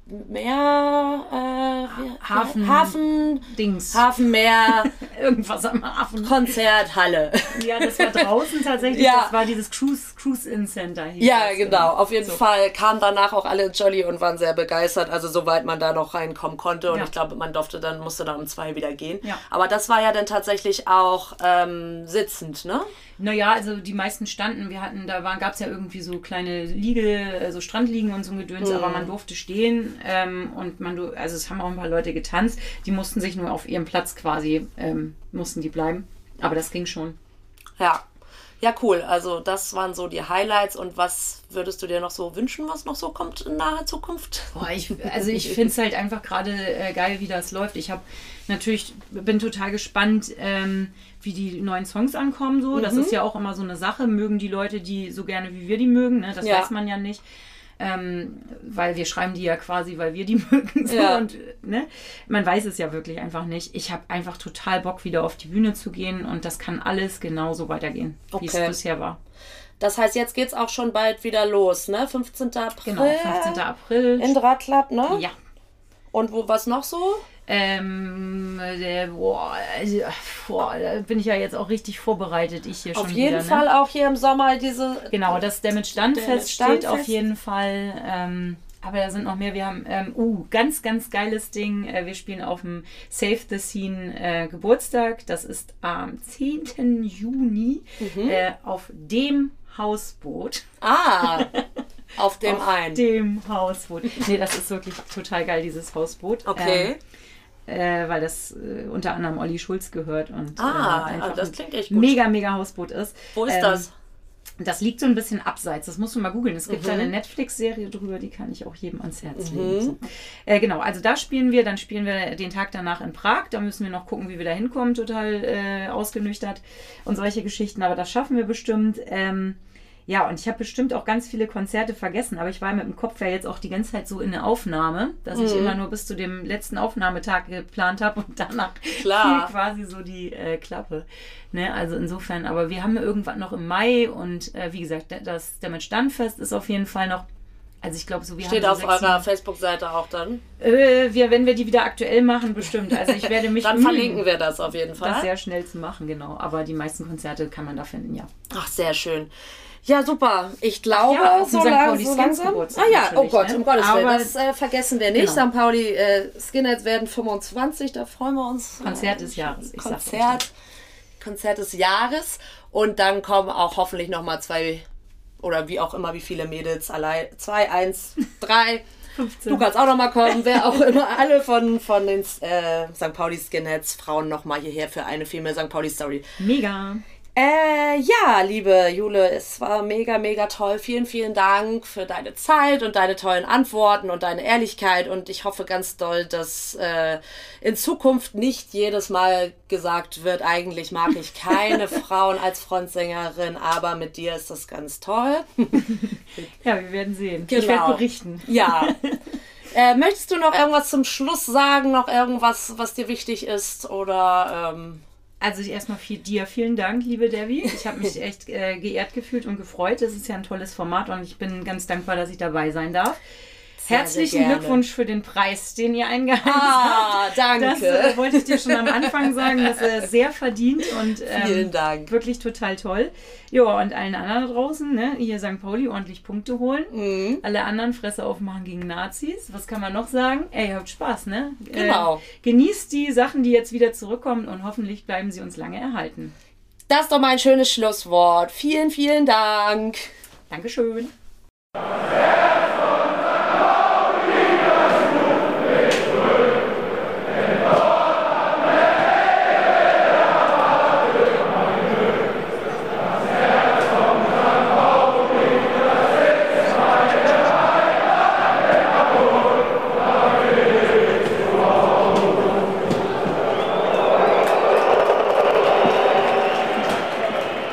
Speaker 1: Meer, äh,
Speaker 2: Hafen,
Speaker 1: Hafen,
Speaker 2: Dings.
Speaker 1: Hafenmeer,
Speaker 2: Irgendwas am Hafen.
Speaker 1: Konzerthalle.
Speaker 2: Ja, das war draußen tatsächlich.
Speaker 1: Ja.
Speaker 2: Das war dieses Cruise, Cruise In Center. Hieß
Speaker 1: Ja,
Speaker 2: das.
Speaker 1: genau. Auf jeden
Speaker 2: So.
Speaker 1: Fall kamen danach auch alle Jolly und waren sehr begeistert. Also soweit man da noch reinkommen konnte. Und
Speaker 2: Ja.
Speaker 1: ich glaube, man durfte dann, musste dann um zwei wieder gehen.
Speaker 2: Ja.
Speaker 1: Aber das war ja dann tatsächlich auch ähm, sitzend, ne?
Speaker 2: Naja, also die meisten standen, wir hatten, da gab es ja irgendwie so kleine Liege, so Strandliegen und so ein Gedöns,
Speaker 1: Mhm.
Speaker 2: aber man durfte stehen ähm, und man, du- also es haben auch ein paar Leute getanzt, die mussten sich nur auf ihrem Platz quasi, ähm, mussten die bleiben, aber das ging schon.
Speaker 1: Ja. Ja, cool. Also das waren so die Highlights. Und was würdest du dir noch so wünschen, was noch so kommt in naher Zukunft?
Speaker 2: Boah, ich, also ich finde es halt einfach gerade äh, geil, wie das läuft. Ich habe natürlich, bin total gespannt, ähm, wie die neuen Songs ankommen. So. Das
Speaker 1: Mhm.
Speaker 2: ist ja auch immer so eine Sache. Mögen die Leute die so gerne, wie wir die mögen? Ne? Das
Speaker 1: Ja.
Speaker 2: weiß man ja nicht. Ähm, weil wir schreiben die ja quasi, weil wir die mögen. So.
Speaker 1: Ja.
Speaker 2: Und, ne? Man weiß es ja wirklich einfach nicht. Ich habe einfach total Bock, wieder auf die Bühne zu gehen. Und das kann alles genauso weitergehen, wie es
Speaker 1: Okay.
Speaker 2: bisher war.
Speaker 1: Das heißt, jetzt geht's auch schon bald wieder los, ne? fünfzehnten April.
Speaker 2: Genau, fünfzehnten April.
Speaker 1: In Drahtklapp, ne?
Speaker 2: Ja.
Speaker 1: Und wo was noch so?
Speaker 2: Ähm, der, boah, also, boah, da bin ich ja jetzt auch richtig vorbereitet, ich hier
Speaker 1: Auf
Speaker 2: schon
Speaker 1: jeden
Speaker 2: wieder.
Speaker 1: Fall
Speaker 2: Ne?
Speaker 1: auch hier im Sommer diese.
Speaker 2: Genau, das Damage Done Fest
Speaker 1: Damage Done
Speaker 2: steht auf
Speaker 1: Fest.
Speaker 2: jeden Fall. Ähm, aber da sind noch mehr. Wir haben, ähm, uh, ganz, ganz geiles Ding. Äh, wir spielen auf dem Save the Scene äh, Geburtstag. Das ist am zehnten Juni
Speaker 1: Mhm.
Speaker 2: äh, auf dem Hausboot.
Speaker 1: Ah, auf dem
Speaker 2: auf
Speaker 1: einen.
Speaker 2: dem Hausboot. Nee, das ist wirklich total geil, dieses Hausboot.
Speaker 1: Okay.
Speaker 2: Ähm, Äh, weil das äh, unter anderem Olli Schulz gehört und
Speaker 1: Ah,
Speaker 2: äh, einfach
Speaker 1: das
Speaker 2: ein
Speaker 1: klingt echt gut.
Speaker 2: mega, mega Hausboot ist.
Speaker 1: Wo ist
Speaker 2: Ähm,
Speaker 1: das?
Speaker 2: Das liegt so ein bisschen abseits, das musst du mal googeln. Es gibt
Speaker 1: Mhm.
Speaker 2: da eine Netflix-Serie drüber, die kann ich auch jedem ans Herz legen. So. Äh, genau, also da spielen wir, dann spielen wir den Tag danach in Prag. Da müssen wir noch gucken, wie wir da hinkommen, total äh, ausgenüchtert und solche Geschichten. Aber das schaffen wir bestimmt. Ähm, ja, und ich habe bestimmt auch ganz viele Konzerte vergessen, aber ich war mit dem Kopf ja jetzt auch die ganze Zeit so in der Aufnahme, dass ich
Speaker 1: Mhm.
Speaker 2: immer nur bis zu dem letzten Aufnahmetag geplant habe und danach
Speaker 1: Klar.
Speaker 2: fiel quasi so die äh, Klappe. Ne? Also insofern, aber wir haben ja irgendwann noch im Mai und äh, wie gesagt, das Damage Done Fest ist auf jeden Fall noch, also ich glaube so, wir
Speaker 1: Steht
Speaker 2: haben
Speaker 1: auf
Speaker 2: so sechs,
Speaker 1: eurer Facebook-Seite auch dann.
Speaker 2: äh, wir, wenn wir die wieder aktuell machen, bestimmt. Also ich werde mich
Speaker 1: Dann
Speaker 2: bemühen,
Speaker 1: verlinken wir das auf jeden
Speaker 2: das
Speaker 1: Fall.
Speaker 2: sehr schnell zu machen, genau. Aber die meisten Konzerte kann man da finden, ja.
Speaker 1: Ach, sehr schön. Ja, super. Ich glaube,
Speaker 2: ja, auch
Speaker 1: so,
Speaker 2: Sankt
Speaker 1: lang,
Speaker 2: Pauli
Speaker 1: so
Speaker 2: Skins
Speaker 1: langsam.
Speaker 2: Geburtstag
Speaker 1: Ah ja, oh
Speaker 2: natürlich,
Speaker 1: Gott,
Speaker 2: ne?
Speaker 1: um Gottes Willen.
Speaker 2: Aber-
Speaker 1: Das äh, vergessen wir nicht.
Speaker 2: Genau.
Speaker 1: Sankt Pauli äh, Skinheads werden fünfundzwanzig, da freuen wir uns.
Speaker 2: Konzert des Jahres, ich sag's euch.
Speaker 1: Konzert, Konzert des Jahres. Und dann kommen auch hoffentlich nochmal zwei oder wie auch immer, wie viele Mädels allein. Zwei, eins, drei.
Speaker 2: fünfzehn.
Speaker 1: Du kannst auch nochmal kommen, wer auch immer. Alle von, von den äh, Sankt Pauli Skinheads, Frauen nochmal hierher für eine Female Sankt Pauli Story.
Speaker 2: Mega.
Speaker 1: Äh, ja, liebe Jule, es war mega, mega toll. Vielen, vielen Dank für deine Zeit und deine tollen Antworten und deine Ehrlichkeit. Und ich hoffe ganz doll, dass äh, in Zukunft nicht jedes Mal gesagt wird, eigentlich mag ich keine Frauen als Frontsängerin, aber mit dir ist das ganz toll.
Speaker 2: Ja, wir werden sehen.
Speaker 1: Genau.
Speaker 2: Ich werde berichten.
Speaker 1: Ja. Äh, möchtest du noch irgendwas zum Schluss sagen? Noch irgendwas, was dir wichtig ist? Oder... Ähm
Speaker 2: Also erstmal viel, dir vielen Dank, liebe Debbie. Ich habe mich echt äh, geehrt gefühlt und gefreut. Es ist ja ein tolles Format und ich bin ganz dankbar, dass ich dabei sein darf.
Speaker 1: Sehr,
Speaker 2: Herzlichen
Speaker 1: sehr gerne.
Speaker 2: Glückwunsch für den Preis, den ihr eingeheimst
Speaker 1: Ah,
Speaker 2: habt.
Speaker 1: danke.
Speaker 2: Das äh, wollte ich dir schon am Anfang sagen. Das ist sehr verdient und ähm,
Speaker 1: Vielen Dank.
Speaker 2: wirklich total toll. Ja, und allen anderen da draußen, ne, hier Sankt Pauli ordentlich Punkte holen.
Speaker 1: Mhm.
Speaker 2: Alle anderen Fresse aufmachen gegen Nazis. Was kann man noch sagen? Ey, ihr habt Spaß, ne?
Speaker 1: Genau.
Speaker 2: Äh, genießt die Sachen, die jetzt wieder zurückkommen und hoffentlich bleiben sie uns lange erhalten.
Speaker 1: Das ist doch mal ein schönes Schlusswort. Vielen, vielen Dank.
Speaker 2: Dankeschön.